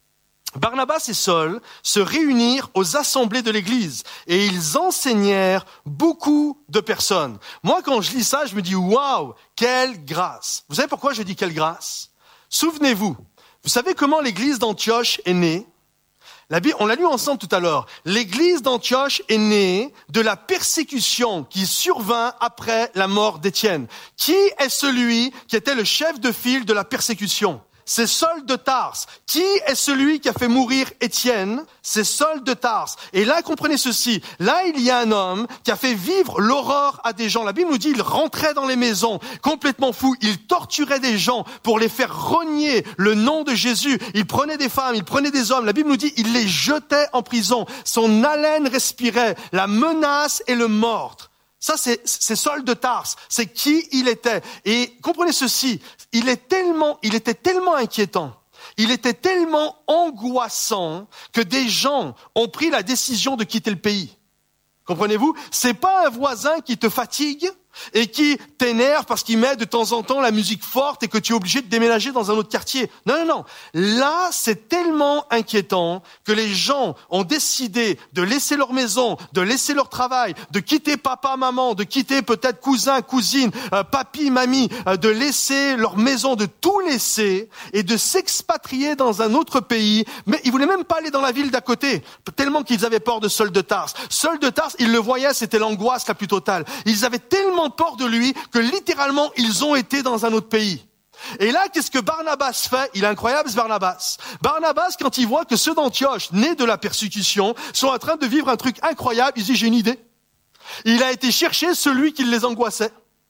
Speaker 9: Barnabas et Saul se réunirent aux assemblées de l'église et ils enseignèrent beaucoup de personnes. Moi, quand je lis ça, je me dis, waouh, quelle grâce. Vous savez pourquoi je dis quelle grâce? Souvenez-vous, vous savez comment l'église d'Antioche est née? La Bible, on l'a lu ensemble tout à l'heure. L'église d'Antioche est née de la persécution qui survint après la mort d'Étienne. Qui est celui qui était le chef de file de la persécution? C'est Saul de Tarse. Qui est celui qui a fait mourir Étienne? C'est Saul de Tarse. Et là, comprenez ceci. Là, il y a un homme qui a fait vivre l'horreur à des gens. La Bible nous dit, il rentrait dans les maisons, complètement fou. Il torturait des gens pour les faire renier le nom de Jésus. Il prenait des femmes, il prenait des hommes. La Bible nous dit, il les jetait en prison. Son haleine respirait la menace et le meurtre. Ça, c'est, c'est Saul de Tarse. C'est qui il était. Et comprenez ceci. Il est tellement, il était tellement inquiétant. Il était tellement angoissant que des gens ont pris la décision de quitter le pays. Comprenez-vous? C'est pas un voisin qui te fatigue et qui t'énerve parce qu'il met de temps en temps la musique forte et que tu es obligé de déménager dans un autre quartier. Non, non, non. Là, c'est tellement inquiétant que les gens ont décidé de laisser leur maison, de laisser leur travail, de quitter papa, maman, de quitter peut-être cousin, cousine, euh, papy, mamie, euh, de laisser leur maison, de tout laisser et de s'expatrier dans un autre pays. Mais ils voulaient même pas aller dans la ville d'à côté, tellement qu'ils avaient peur de Saul de Tarse. Saul de Tarse, ils le voyaient, c'était l'angoisse la plus totale. Ils avaient tellement peur de lui que littéralement ils ont été dans un autre pays. Et là, qu'est-ce que Barnabas fait? Il est incroyable ce Barnabas. Barnabas, quand il voit que ceux d'Antioche, nés de la persécution, sont en train de vivre un truc incroyable, il dit, j'ai une idée. Il a été chercher celui qui les angoissait.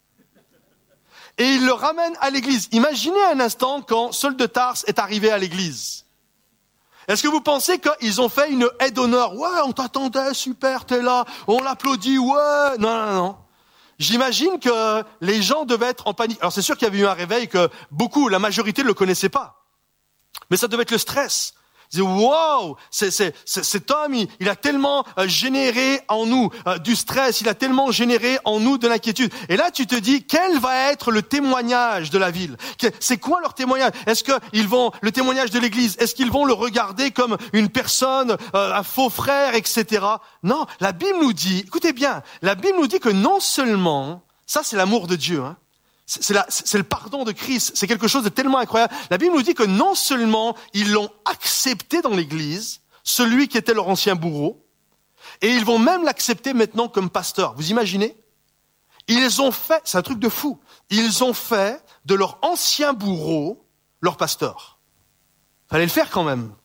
Speaker 9: Et il le ramène à l'église. Imaginez un instant quand Saul de Tarse est arrivé à l'église. Est-ce que vous pensez qu'ils ont fait une aide d'honneur? Ouais, on t'attendait, super, t'es là, on l'applaudit, ouais. Non, non, non. J'imagine que les gens devaient être en panique. Alors c'est sûr qu'il y avait eu un réveil que beaucoup, la majorité ne le connaissait pas. Mais ça devait être le stress. Ils disaient, wow, c'est, c'est, c'est, cet homme, il, il a tellement euh, généré en nous euh, du stress, il a tellement généré en nous de l'inquiétude. Et là, tu te dis, quel va être le témoignage de la ville? C'est quoi leur témoignage? Est-ce qu'ils vont, le témoignage de l'église, est-ce qu'ils vont le regarder comme une personne, euh, un faux frère, et cetera. Non, la Bible nous dit, écoutez bien, la Bible nous dit que non seulement, ça c'est l'amour de Dieu, hein, C'est, la, c'est le pardon de Christ, c'est quelque chose de tellement incroyable. La Bible nous dit que non seulement ils l'ont accepté dans l'église, celui qui était leur ancien bourreau, et ils vont même l'accepter maintenant comme pasteur. Vous imaginez? Ils ont fait, c'est un truc de fou, ils ont fait de leur ancien bourreau leur pasteur. Fallait le faire quand même.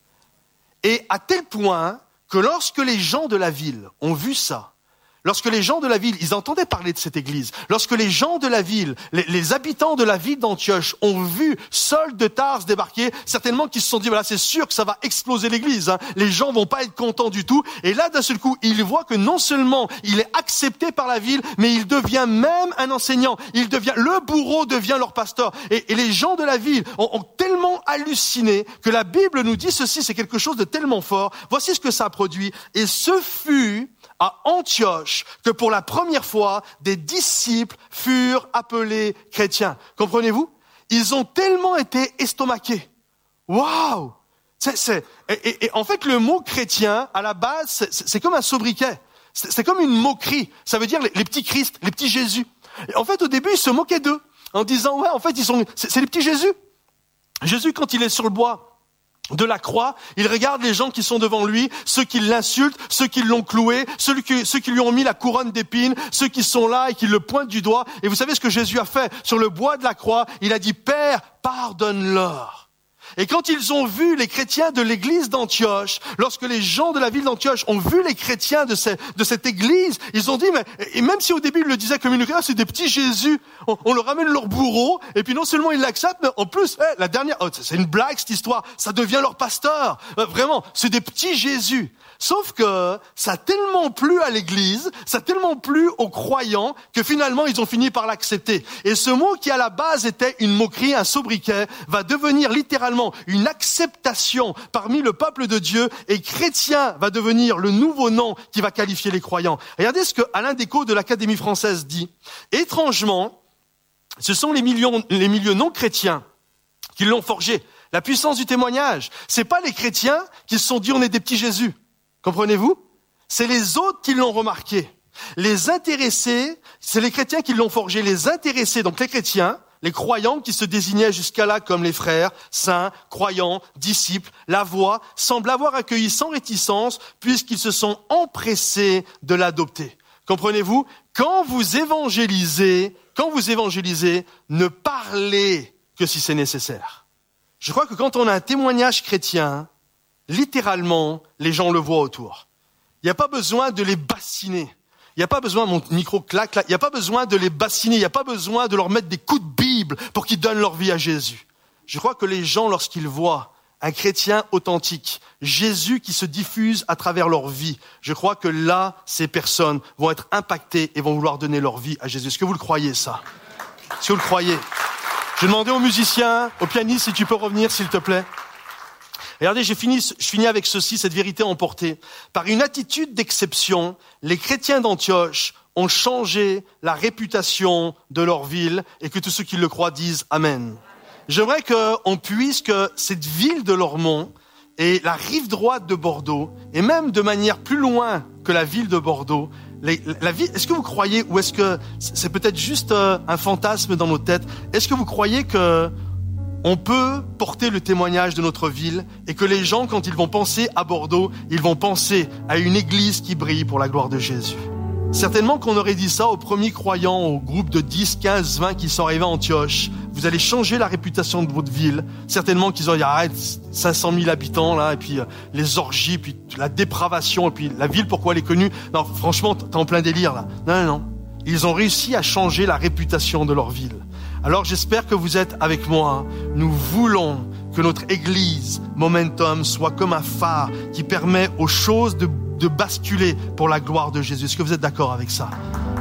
Speaker 9: Et à tel point que lorsque les gens de la ville ont vu ça, lorsque les gens de la ville, ils entendaient parler de cette église, lorsque les gens de la ville, les, les habitants de la ville d'Antioche ont vu Saul de Tarse débarquer, certainement qu'ils se sont dit, voilà, c'est sûr que ça va exploser l'église, hein. Les gens vont pas être contents du tout. Et là, d'un seul coup, ils voient que non seulement il est accepté par la ville, mais il devient même un enseignant. Il devient, le bourreau devient leur pasteur. Et, et les gens de la ville ont, ont tellement halluciné que la Bible nous dit ceci, c'est quelque chose de tellement fort. Voici ce que ça a produit. Et ce fut à Antioche que pour la première fois, des disciples furent appelés chrétiens. Comprenez-vous? Ils ont tellement été estomaqués. Waouh! C'est, c'est, et, et, et en fait, le mot chrétien, à la base, c'est, c'est comme un sobriquet. C'est, c'est comme une moquerie. Ça veut dire les, les petits Christ, les petits Jésus. Et en fait, au début, ils se moquaient d'eux en disant, ouais, en fait, ils sont, c'est, c'est les petits Jésus. Jésus, quand il est sur le bois de la croix, il regarde les gens qui sont devant lui, ceux qui l'insultent, ceux qui l'ont cloué, ceux qui, ceux qui lui ont mis la couronne d'épines, ceux qui sont là et qui le pointent du doigt. Et vous savez ce que Jésus a fait sur le bois de la croix? Il a dit, Père, pardonne-leur. Et quand ils ont vu les chrétiens de l'église d'Antioche, lorsque les gens de la ville d'Antioche ont vu les chrétiens de, ces, de cette église, ils ont dit, mais et même si au début ils le disaient comme une ah, c'est des petits Jésus, on, on leur ramène leur bourreau, et puis non seulement ils l'acceptent, mais en plus, hey, la dernière, oh, c'est une blague cette histoire, ça devient leur pasteur. Euh, vraiment, c'est des petits Jésus. Sauf que ça a tellement plu à l'église, ça a tellement plu aux croyants que finalement ils ont fini par l'accepter. Et ce mot qui à la base était une moquerie, un sobriquet, va devenir littéralement une acceptation parmi le peuple de Dieu, et chrétien va devenir le nouveau nom qui va qualifier les croyants. Regardez ce que Alain Descaux de l'Académie française dit. Étrangement, ce sont les, millions, les milieux non chrétiens qui l'ont forgé. La puissance du témoignage, c'est pas les chrétiens qui se sont dit on est des petits Jésus. Comprenez-vous? C'est les autres qui l'ont remarqué. Les intéressés, c'est les chrétiens qui l'ont forgé. Les intéressés, donc les chrétiens, les croyants qui se désignaient jusqu'à là comme les frères, saints, croyants, disciples, la voix, semblent avoir accueilli sans réticence puisqu'ils se sont empressés de l'adopter. Comprenez-vous? Quand vous évangélisez, quand vous évangélisez, ne parlez que si c'est nécessaire. Je crois que quand on a un témoignage chrétien, littéralement, les gens le voient autour. Il n'y a pas besoin de les bassiner. Il n'y a pas besoin, mon micro claque là, il n'y a pas besoin de les bassiner, il n'y a pas besoin de leur mettre des coups de Bible pour qu'ils donnent leur vie à Jésus. Je crois que les gens, lorsqu'ils voient un chrétien authentique, Jésus qui se diffuse à travers leur vie, je crois que là, ces personnes vont être impactées et vont vouloir donner leur vie à Jésus. Est-ce que vous le croyez, ça? Est-ce que vous le croyez? Je vais demander aux musiciens, aux pianistes, si tu peux revenir, s'il te plaît. Regardez, j'ai fini, je finis avec ceci, cette vérité emportée. Par une attitude d'exception, les chrétiens d'Antioche ont changé la réputation de leur ville et que tous ceux qui le croient disent Amen. J'aimerais qu'on puisse, que cette ville de Lormont et la rive droite de Bordeaux, et même de manière plus loin que la ville de Bordeaux, les, la ville, est-ce que vous croyez, ou est-ce que c'est peut-être juste un fantasme dans nos têtes, est-ce que vous croyez que on peut porter le témoignage de notre ville et que les gens, quand ils vont penser à Bordeaux, ils vont penser à une église qui brille pour la gloire de Jésus? Certainement qu'on aurait dit ça aux premiers croyants, au groupe de dix, quinze, vingt qui sont arrivés à Antioche. Vous allez changer la réputation de votre ville. Certainement qu'ils auraient dit, arrête, cinq cent mille habitants, là, et puis euh, les orgies, puis la dépravation, et puis la ville, pourquoi elle est connue? Non, franchement, t'es en plein délire, là. Non, non, non. Ils ont réussi à changer la réputation de leur ville. Alors j'espère que vous êtes avec moi. Nous voulons que notre église Momentum soit comme un phare qui permet aux choses de, de basculer pour la gloire de Jésus. Est-ce que vous êtes d'accord avec ça?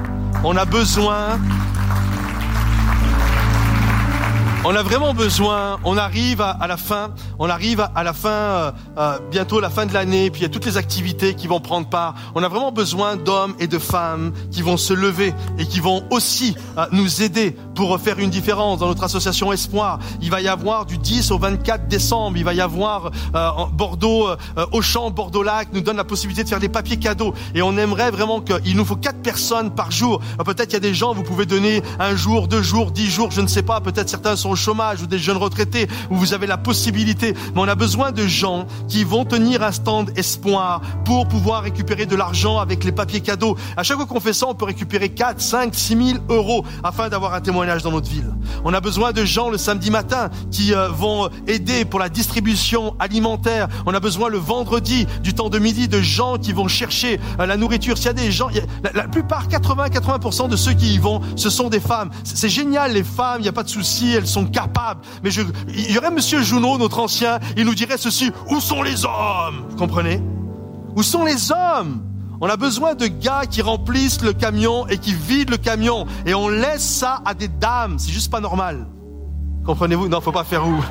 Speaker 9: On a besoin... On a vraiment besoin, on arrive à, à la fin, on arrive à, à la fin, euh, euh, bientôt la fin de l'année, puis il y a toutes les activités qui vont prendre part. On a vraiment besoin d'hommes et de femmes qui vont se lever et qui vont aussi euh, nous aider pour faire une différence dans notre association Espoir. Il va y avoir du dix au vingt-quatre décembre, il va y avoir euh, Bordeaux, euh, Auchan, Bordeaux-Lac nous donne la possibilité de faire des papiers cadeaux. Et on aimerait vraiment qu'il nous faut quatre personnes par jour. Euh, peut-être il y a des gens, vous pouvez donner un jour, deux jours, dix jours, je ne sais pas, peut-être certains sont chômage ou des jeunes retraités où vous avez la possibilité. Mais on a besoin de gens qui vont tenir un stand espoir pour pouvoir récupérer de l'argent avec les papiers cadeaux. À chaque fois qu'on fait ça, on peut récupérer quatre, cinq, six mille euros afin d'avoir un témoignage dans notre ville. On a besoin de gens le samedi matin qui euh, vont aider pour la distribution alimentaire. On a besoin le vendredi du temps de midi de gens qui vont chercher euh, la nourriture. S'il y a des gens, y a, la, la plupart, quatre-vingts à quatre-vingts pour cent de ceux qui y vont, ce sont des femmes. C'est, c'est génial, les femmes, il n'y a pas de souci, elles sont capables. Mais je, il y aurait Monsieur Junot, notre ancien, il nous dirait ceci: où sont les hommes? Vous comprenez? Où sont les hommes? On a besoin de gars qui remplissent le camion et qui vident le camion. Et on laisse ça à des dames. C'est juste pas normal. Comprenez-vous? Non, faut pas faire où.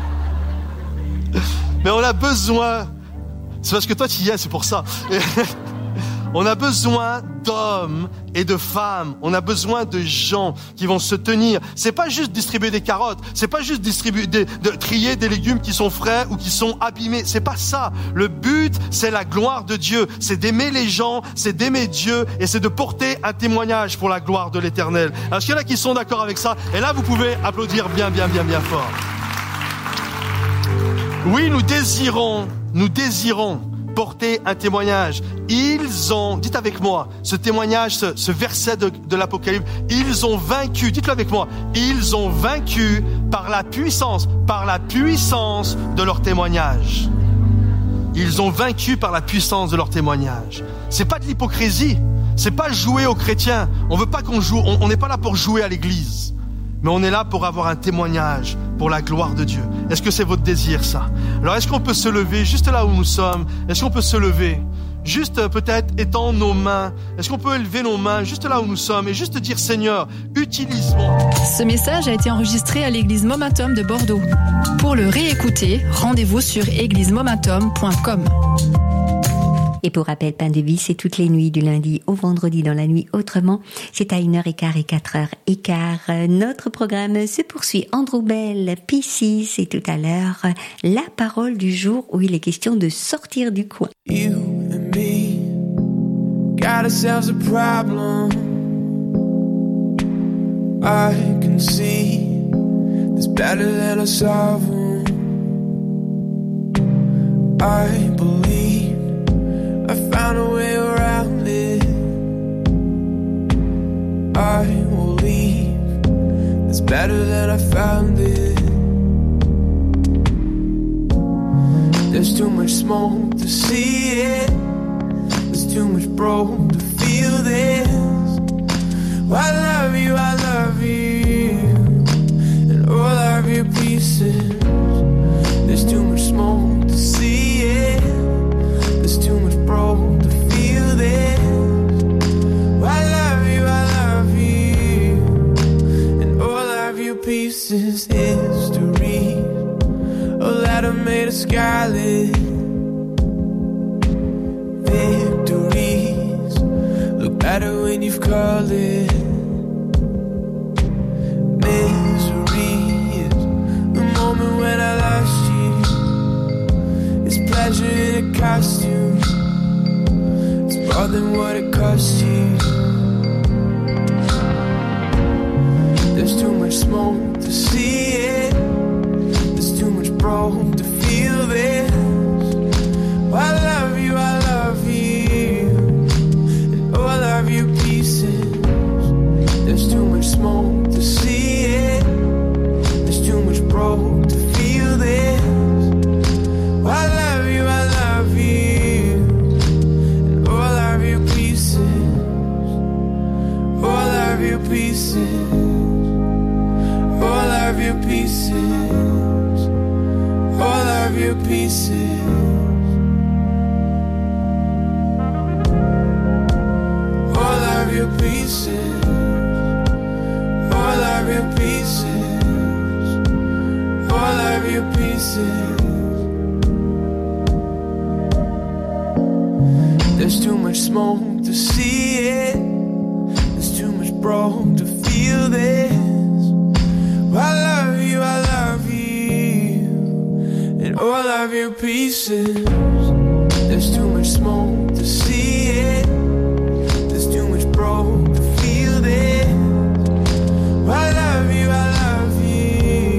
Speaker 9: Mais on a besoin. C'est parce que toi tu y es, c'est pour ça. On a besoin d'hommes et de femmes. On a besoin de gens qui vont se tenir. C'est pas juste distribuer des carottes. C'est pas juste distribuer, de, de trier des légumes qui sont frais ou qui sont abîmés. C'est pas ça. Le but, c'est la gloire de Dieu. C'est d'aimer les gens, c'est d'aimer Dieu et c'est de porter un témoignage pour la gloire de l'Éternel. Alors, est-ce qu'il y en a qui sont d'accord avec ça? Et là, vous pouvez applaudir bien, bien, bien, bien fort. Oui, nous désirons, nous désirons porter un témoignage. Ils ont, dites avec moi, ce témoignage, ce, ce verset de, de l'Apocalypse, ils ont vaincu, dites-le avec moi, ils ont vaincu par la puissance, par la puissance de leur témoignage. Ils ont vaincu par la puissance de leur témoignage. C'est pas de l'hypocrisie, c'est pas jouer aux chrétiens. On veut pas qu'on joue, on n'est pas là pour jouer à l'église. Mais on est là pour avoir un témoignage pour la gloire de Dieu. Est-ce que c'est votre désir, ça? Alors, est-ce qu'on peut se lever juste là où nous sommes? Est-ce qu'on peut se lever? Juste peut-être étendre nos mains. Est-ce qu'on peut élever nos mains juste là où nous sommes et juste dire: Seigneur, utilise-moi.
Speaker 3: Ce message a été enregistré à l'église Momentum de Bordeaux. Pour le réécouter, rendez-vous sur église momentum point com.
Speaker 1: Et pour rappel, Pain de Vie, c'est toutes les nuits du lundi au vendredi dans la nuit autrement. C'est à une heure quinze et quatre heures quinze. Notre programme se poursuit. Andrew Bell, P C, c'est tout à l'heure la parole du jour où il est question de sortir du coin.
Speaker 4: You and me got ourselves a problem. I can see this better than a sovereign. I believe I found a way around it. I will leave. It's better than I found it. There's too much smoke to see it. There's too much broke to feel this. I love you, I love you, and all of your pieces. There's too much smoke to see it. There's too much broke to feel this. I love you, I love you, and all of your pieces. History, a letter made of scarlet. Victories look better when you've called it. Misery is the moment when I lost you. It's pleasure in a costume. It's more than what it cost you. There's too much smoke to see it. There's too much broke to feel this. I love you, I love you, and all of your pieces. There's too much smoke to see it. There's too much broke to feel this. I love you, I love you, and all of your pieces. All of your pieces. All of your pieces. All of your pieces. All of your pieces. All of your pieces. All of your pieces. There's too much smoke to see it. There's too much broke to feel this. I love you, I love you, and all of your pieces. There's too much smoke to see it. There's too much broke to feel this. I love you, I love you,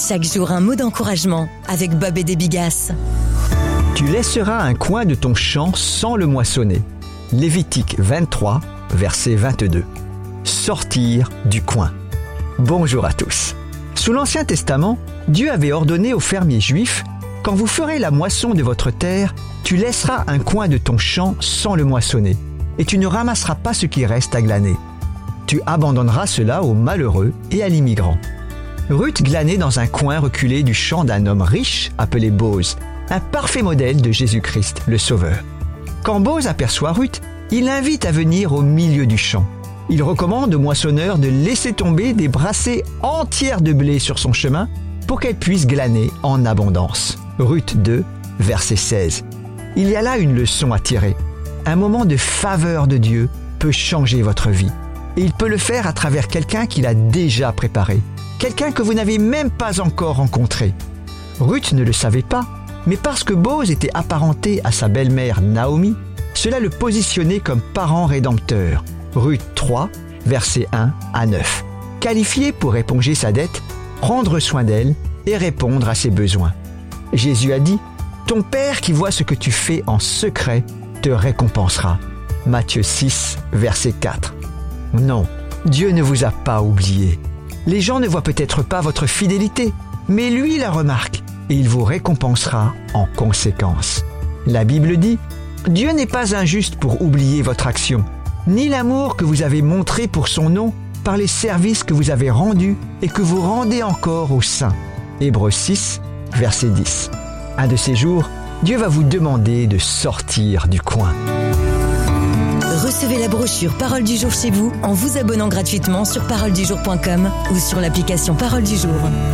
Speaker 10: Chaque jour un mot d'encouragement avec Bob et des Bigasses.
Speaker 11: Tu laisseras un coin de ton champ sans le moissonner. Lévitique vingt-trois, verset vingt-deux. Sortir du coin. Bonjour à tous. Sous l'Ancien Testament, Dieu avait ordonné aux fermiers juifs « Quand vous ferez la moisson de votre terre, tu laisseras un coin de ton champ sans le moissonner, et tu ne ramasseras pas ce qui reste à glaner. Tu abandonneras cela aux malheureux et à l'immigrant. » Ruth glanait dans un coin reculé du champ d'un homme riche appelé Boz, un parfait modèle de Jésus-Christ, le Sauveur. Quand Boz aperçoit Ruth, il l'invite à venir au milieu du champ. Il recommande au moissonneur de laisser tomber des brassées entières de blé sur son chemin pour qu'elle puisse glaner en abondance. Ruth deux, verset seize. Il y a là une leçon à tirer. Un moment de faveur de Dieu peut changer votre vie. Et il peut le faire à travers quelqu'un qu'il a déjà préparé. Quelqu'un que vous n'avez même pas encore rencontré. Ruth ne le savait pas, mais parce que Boz était apparenté à sa belle-mère Naomi, cela le positionnait comme parent rédempteur. Ruth trois, versets un à neuf. Qualifié pour éponger sa dette, prendre soin d'elle et répondre à ses besoins. Jésus a dit « Ton Père qui voit ce que tu fais en secret te récompensera. » Matthieu six, verset quatre. Non, Dieu ne vous a pas oublié. Les gens ne voient peut-être pas votre fidélité, mais lui la remarque et il vous récompensera en conséquence. La Bible dit « Dieu n'est pas injuste pour oublier votre action, ni l'amour que vous avez montré pour son nom par les services que vous avez rendus et que vous rendez encore aux saints. » Hébreux six, verset dix. Un de ces jours, Dieu va vous demander de sortir du coin.
Speaker 10: Recevez la brochure Parole du jour chez vous en vous abonnant gratuitement sur parole du jour point com ou sur l'application Parole du jour.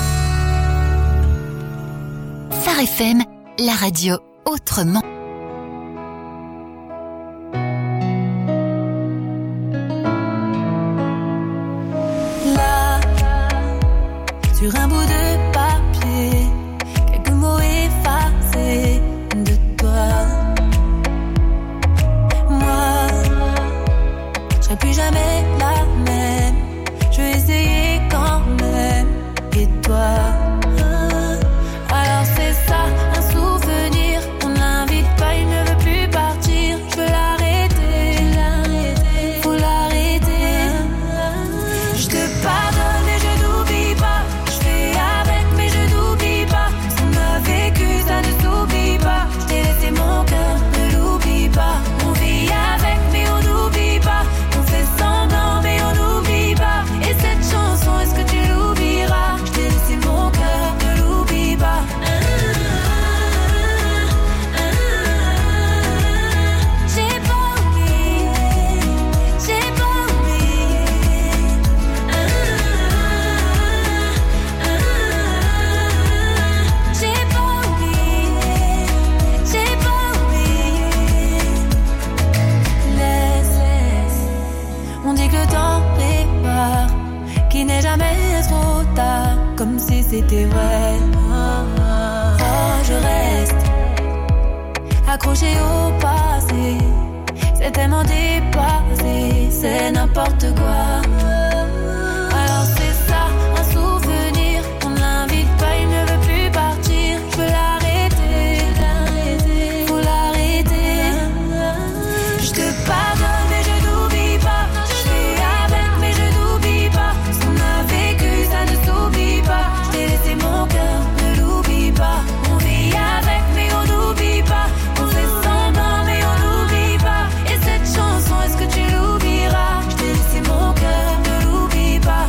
Speaker 3: Phare F M, la radio autrement.
Speaker 8: Là, sur un bout de papier, quelques mots effacés de toi. Moi, je serai plus jamais la même. Je vais essayer quand même. Et toi, alors c'est ça, un souvenir. On l'invite pas, il ne veut plus partir. Je veux l'arrêter, faut l'arrêter. Je te pardonne mais je n'oublie pas. Je fais avec mais je n'oublie pas. Ce qu'on a vécu ça ne s'oublie pas. Je t'ai laissé mon cœur, ne l'oublie pas. On vit avec mais on n'oublie pas. On fait semblant mais on n'oublie pas. Et cette chanson, est-ce que tu l'oublieras? Je t'ai laissé mon cœur, ne l'oublie pas. J'ai pas oublié, j'ai pas oublié. J'ai pas oublié, j'ai pas oublié. Laisse, laisse. On dit que le temps prépare, qu'il n'est jamais trop tard, comme si c'était vrai. Oh, je reste accroché au passé, c'est tellement dépassé, c'est n'importe quoi. Alors c'est ça, un souvenir, on l'invite pas, il ne veut plus partir. Je veux l'arrêter, faut l'arrêter. Je te pardonne mais je n'oublie pas. Je fais avec mais je n'oublie pas. Ce qu'on a vécu ça ne s'oublie pas. Je t'ai laissé mon cœur, ne l'oublie pas. On vit avec mais on n'oublie pas. On fait semblant mais on n'oublie pas. Et cette chanson, est-ce que tu l'oublieras? Je t'ai laissé mon cœur, ne l'oublie pas.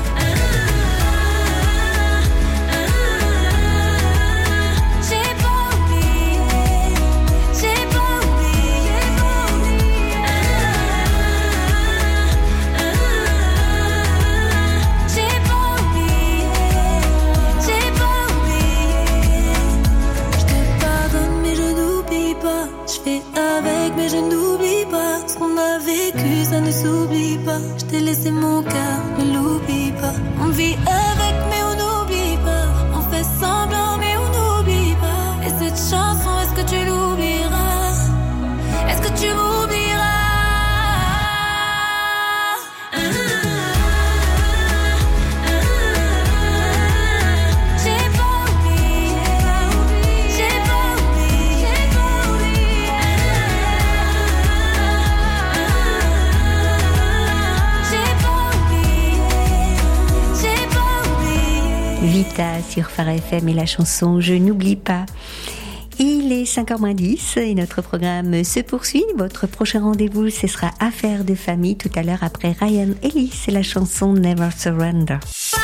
Speaker 8: J'ai pas oublié, j'ai pas oublié. J'ai pas oublié, j'ai pas oublié. Je te pardonne mais je n'oublie pas. Je fais avec mais je n'oublie pas. Ce qu'on a vécu ça ne s'oublie pas. Je t'ai laissé mon cœur, ne l'oublie pas. On vit avec mais on n'oublie pas. On fait semblant mais on n'oublie pas. Et cette chanson, est-ce que tu l'oublieras? Est-ce que tu m'oublieras? J'ai pas
Speaker 1: ça sur Phare F M et la chanson Je n'oublie pas. Il est cinq heures moins dix et notre programme se poursuit. Votre prochain rendez-vous, ce sera Affaires de famille tout à l'heure après Ryan Ellis et la chanson Never Surrender.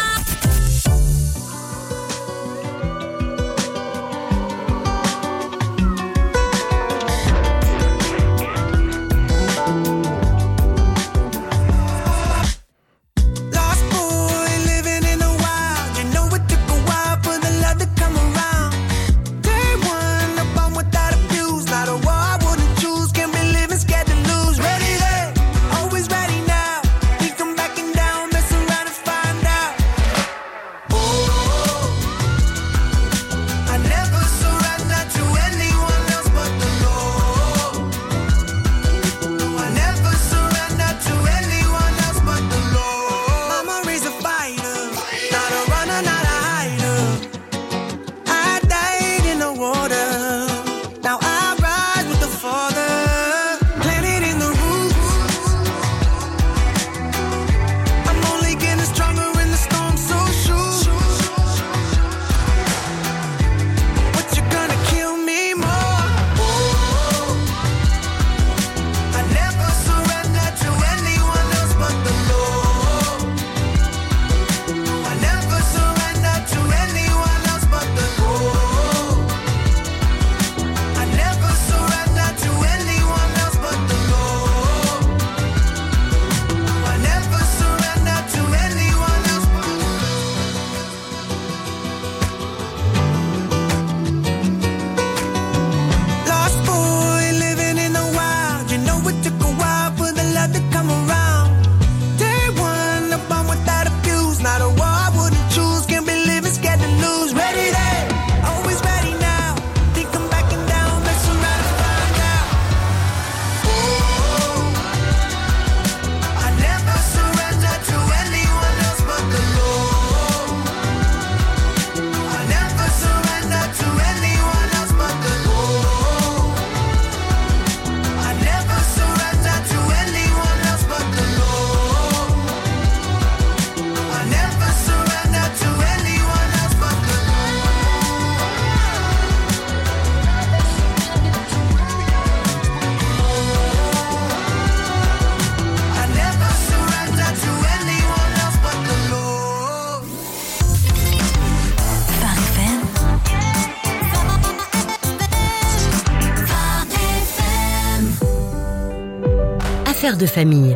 Speaker 12: De famille.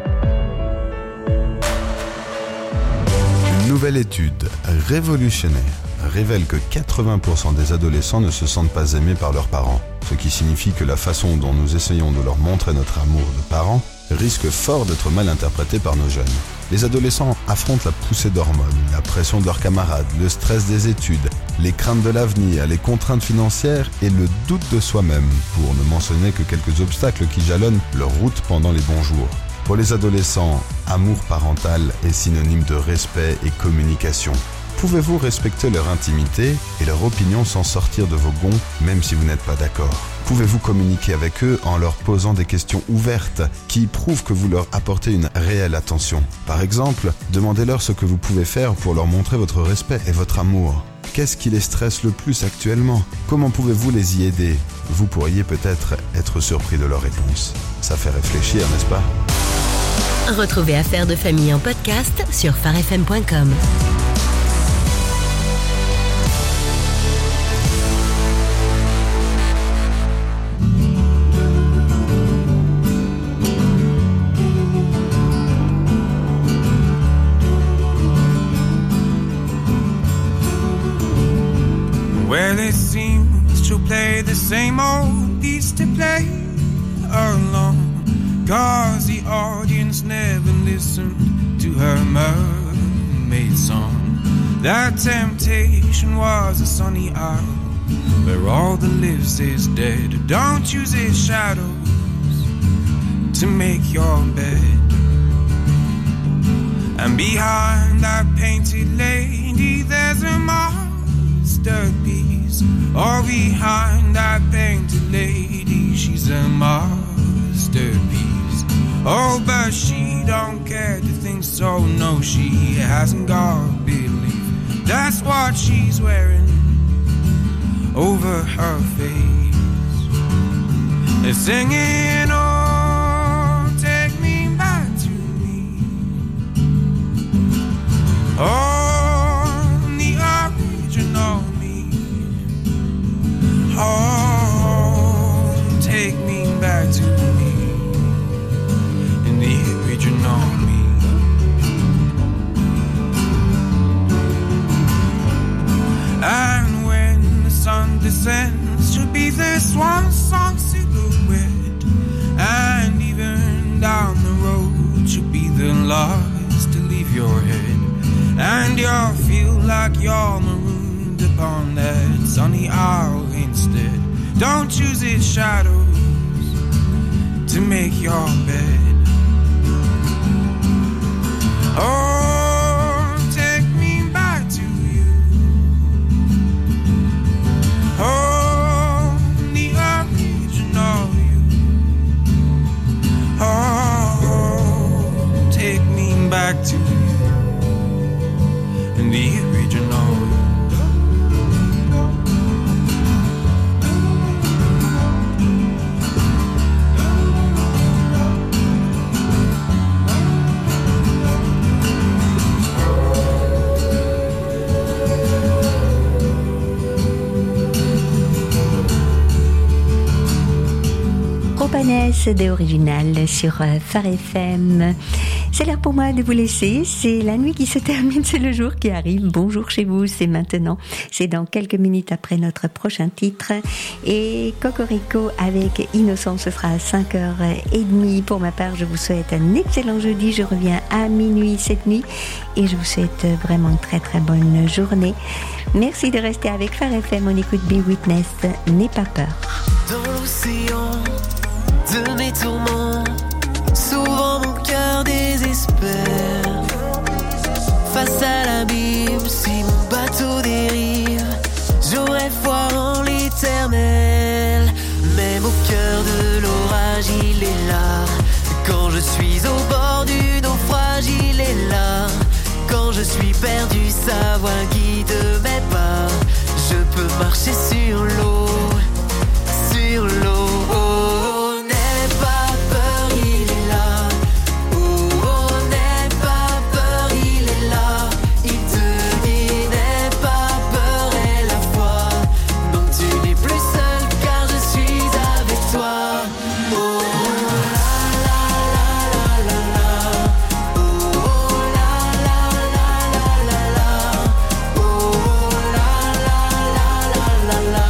Speaker 13: Une nouvelle étude révolutionnaire révèle que quatre-vingts pour cent des adolescents ne se sentent pas aimés par leurs parents, ce qui signifie que la façon dont nous essayons de leur montrer notre amour de parents risque fort d'être mal interprétée par nos jeunes. Les adolescents affrontent la poussée d'hormones, la pression de leurs camarades, le stress des études, les craintes de l'avenir, les contraintes financières et le doute de soi-même, pour ne mentionner que quelques obstacles qui jalonnent leur route pendant les bons jours. Pour les adolescents, amour parental est synonyme de respect et communication. Pouvez-vous respecter leur intimité et leur opinion sans sortir de vos gonds, même si vous n'êtes pas d'accord? Pouvez-vous communiquer avec eux en leur posant des questions ouvertes qui prouvent que vous leur apportez une réelle attention? Par exemple, demandez-leur ce que vous pouvez faire pour leur montrer votre respect et votre amour. Qu'est-ce qui les stresse le plus actuellement? Comment pouvez-vous les y aider? Vous pourriez peut-être être surpris de leurs réponses. Ça fait réfléchir, n'est-ce pas?
Speaker 12: Retrouvez Affaires de famille en podcast sur phare f m point com.
Speaker 7: Well, it seems she'll play the same old piece to play along. Cause the audience never listened to her mermaid song. That temptation was a sunny isle where all that lives is dead. Don't use its shadows to make your bed. And behind that painted lady there's a masterpiece. All behind that painted lady she's a masterpiece. Oh, but she don't care to think so. No, she hasn't got belief. That's what she's wearing over her face. They're singing, oh, take me back to me. Oh, the original me. Oh, take me back to me. In the original me. And when the sun descends, she'll be the swan song silhouette. And even down the road, she'll be the last to leave your head. And you'll feel like you're marooned upon that sunny isle instead. Don't choose its shadows to make your bed. Oh, take me back to you. Oh, the original you. Oh, take me back to you. And the original you.
Speaker 1: Propanès de Original sur Phare F M. C'est l'heure pour moi de vous laisser. C'est la nuit qui se termine, c'est le jour qui arrive. Bonjour chez vous, c'est maintenant. C'est dans quelques minutes après notre prochain titre. Et Cocorico avec Innocent, ce sera à cinq heures trente. Pour ma part, je vous souhaite un excellent jeudi. Je reviens à minuit cette nuit. Et je vous souhaite vraiment une très très bonne journée. Merci de rester avec Phare F M. On écoute Be Witness. N'aie pas peur.
Speaker 14: Dans l'océan de mes tourments, souvent mon cœur désespère. Face à l'abîme, si mon bateau dérive, j'aurais foi en l'éternel. Même au cœur de l'orage, il est là. Quand je suis au bord du naufrage, il est là. Quand je suis perdu, sa voix guide mes pas. Je peux marcher sur l'eau, sur l'eau. Oh, n'aie pas peur, il est là. Oh, oh, n'aie pas peur, il est là. Il te dit, n'aie pas peur et la foi. Non, tu n'es plus seul car je suis avec toi. Oh, la la la la la. Oh, la la la la la la. Oh, la la la la la la.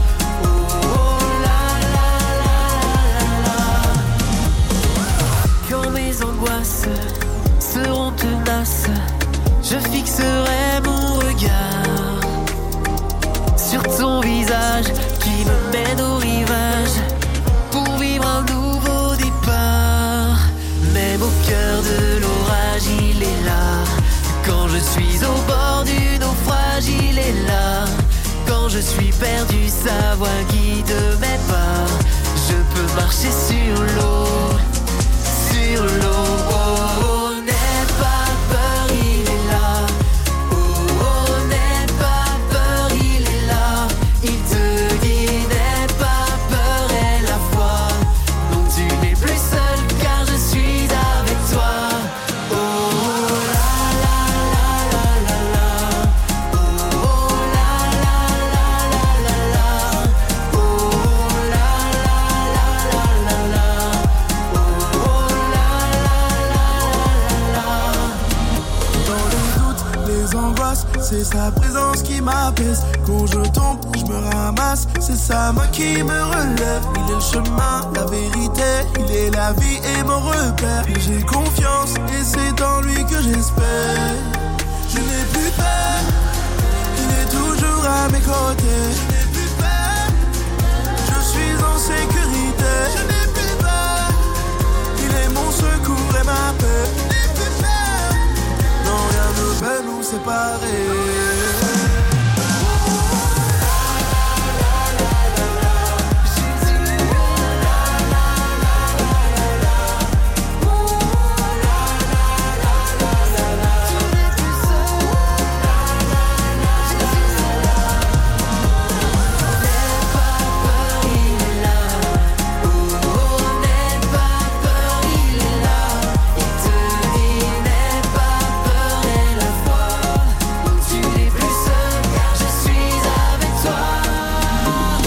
Speaker 14: Quand mes angoisses seront tenaces, je fixerai mon regard sur ton visage qui me mène au rivage pour vivre un nouveau départ. Même au cœur de l'orage, il est là. Quand je suis au bord du naufrage, il est là. Quand je suis perdu, sa voix guide mes pas. Je peux marcher sur l'eau, sur l'eau. Oh, oh, n'aie pas peur, il est là. Oh, oh, n'aie pas peur, il est là. Il te dit, n'aie pas peur et la foi. Non, tu n'es plus seul car je suis avec toi. Oh, la la la la la la. Oh, oh, la la la la la la. Oh, la la la la la la. Oh, la la la la la.
Speaker 15: Dans les doutes, les angoisses, c'est sa présence qui m'apaise. Quand je tombe, je me ramasse, c'est sa main qui me relève. Il est le chemin, la vérité, il est la vie et mon repère. J'ai confiance et c'est en lui que j'espère. Je n'ai plus peur, il est toujours à mes côtés.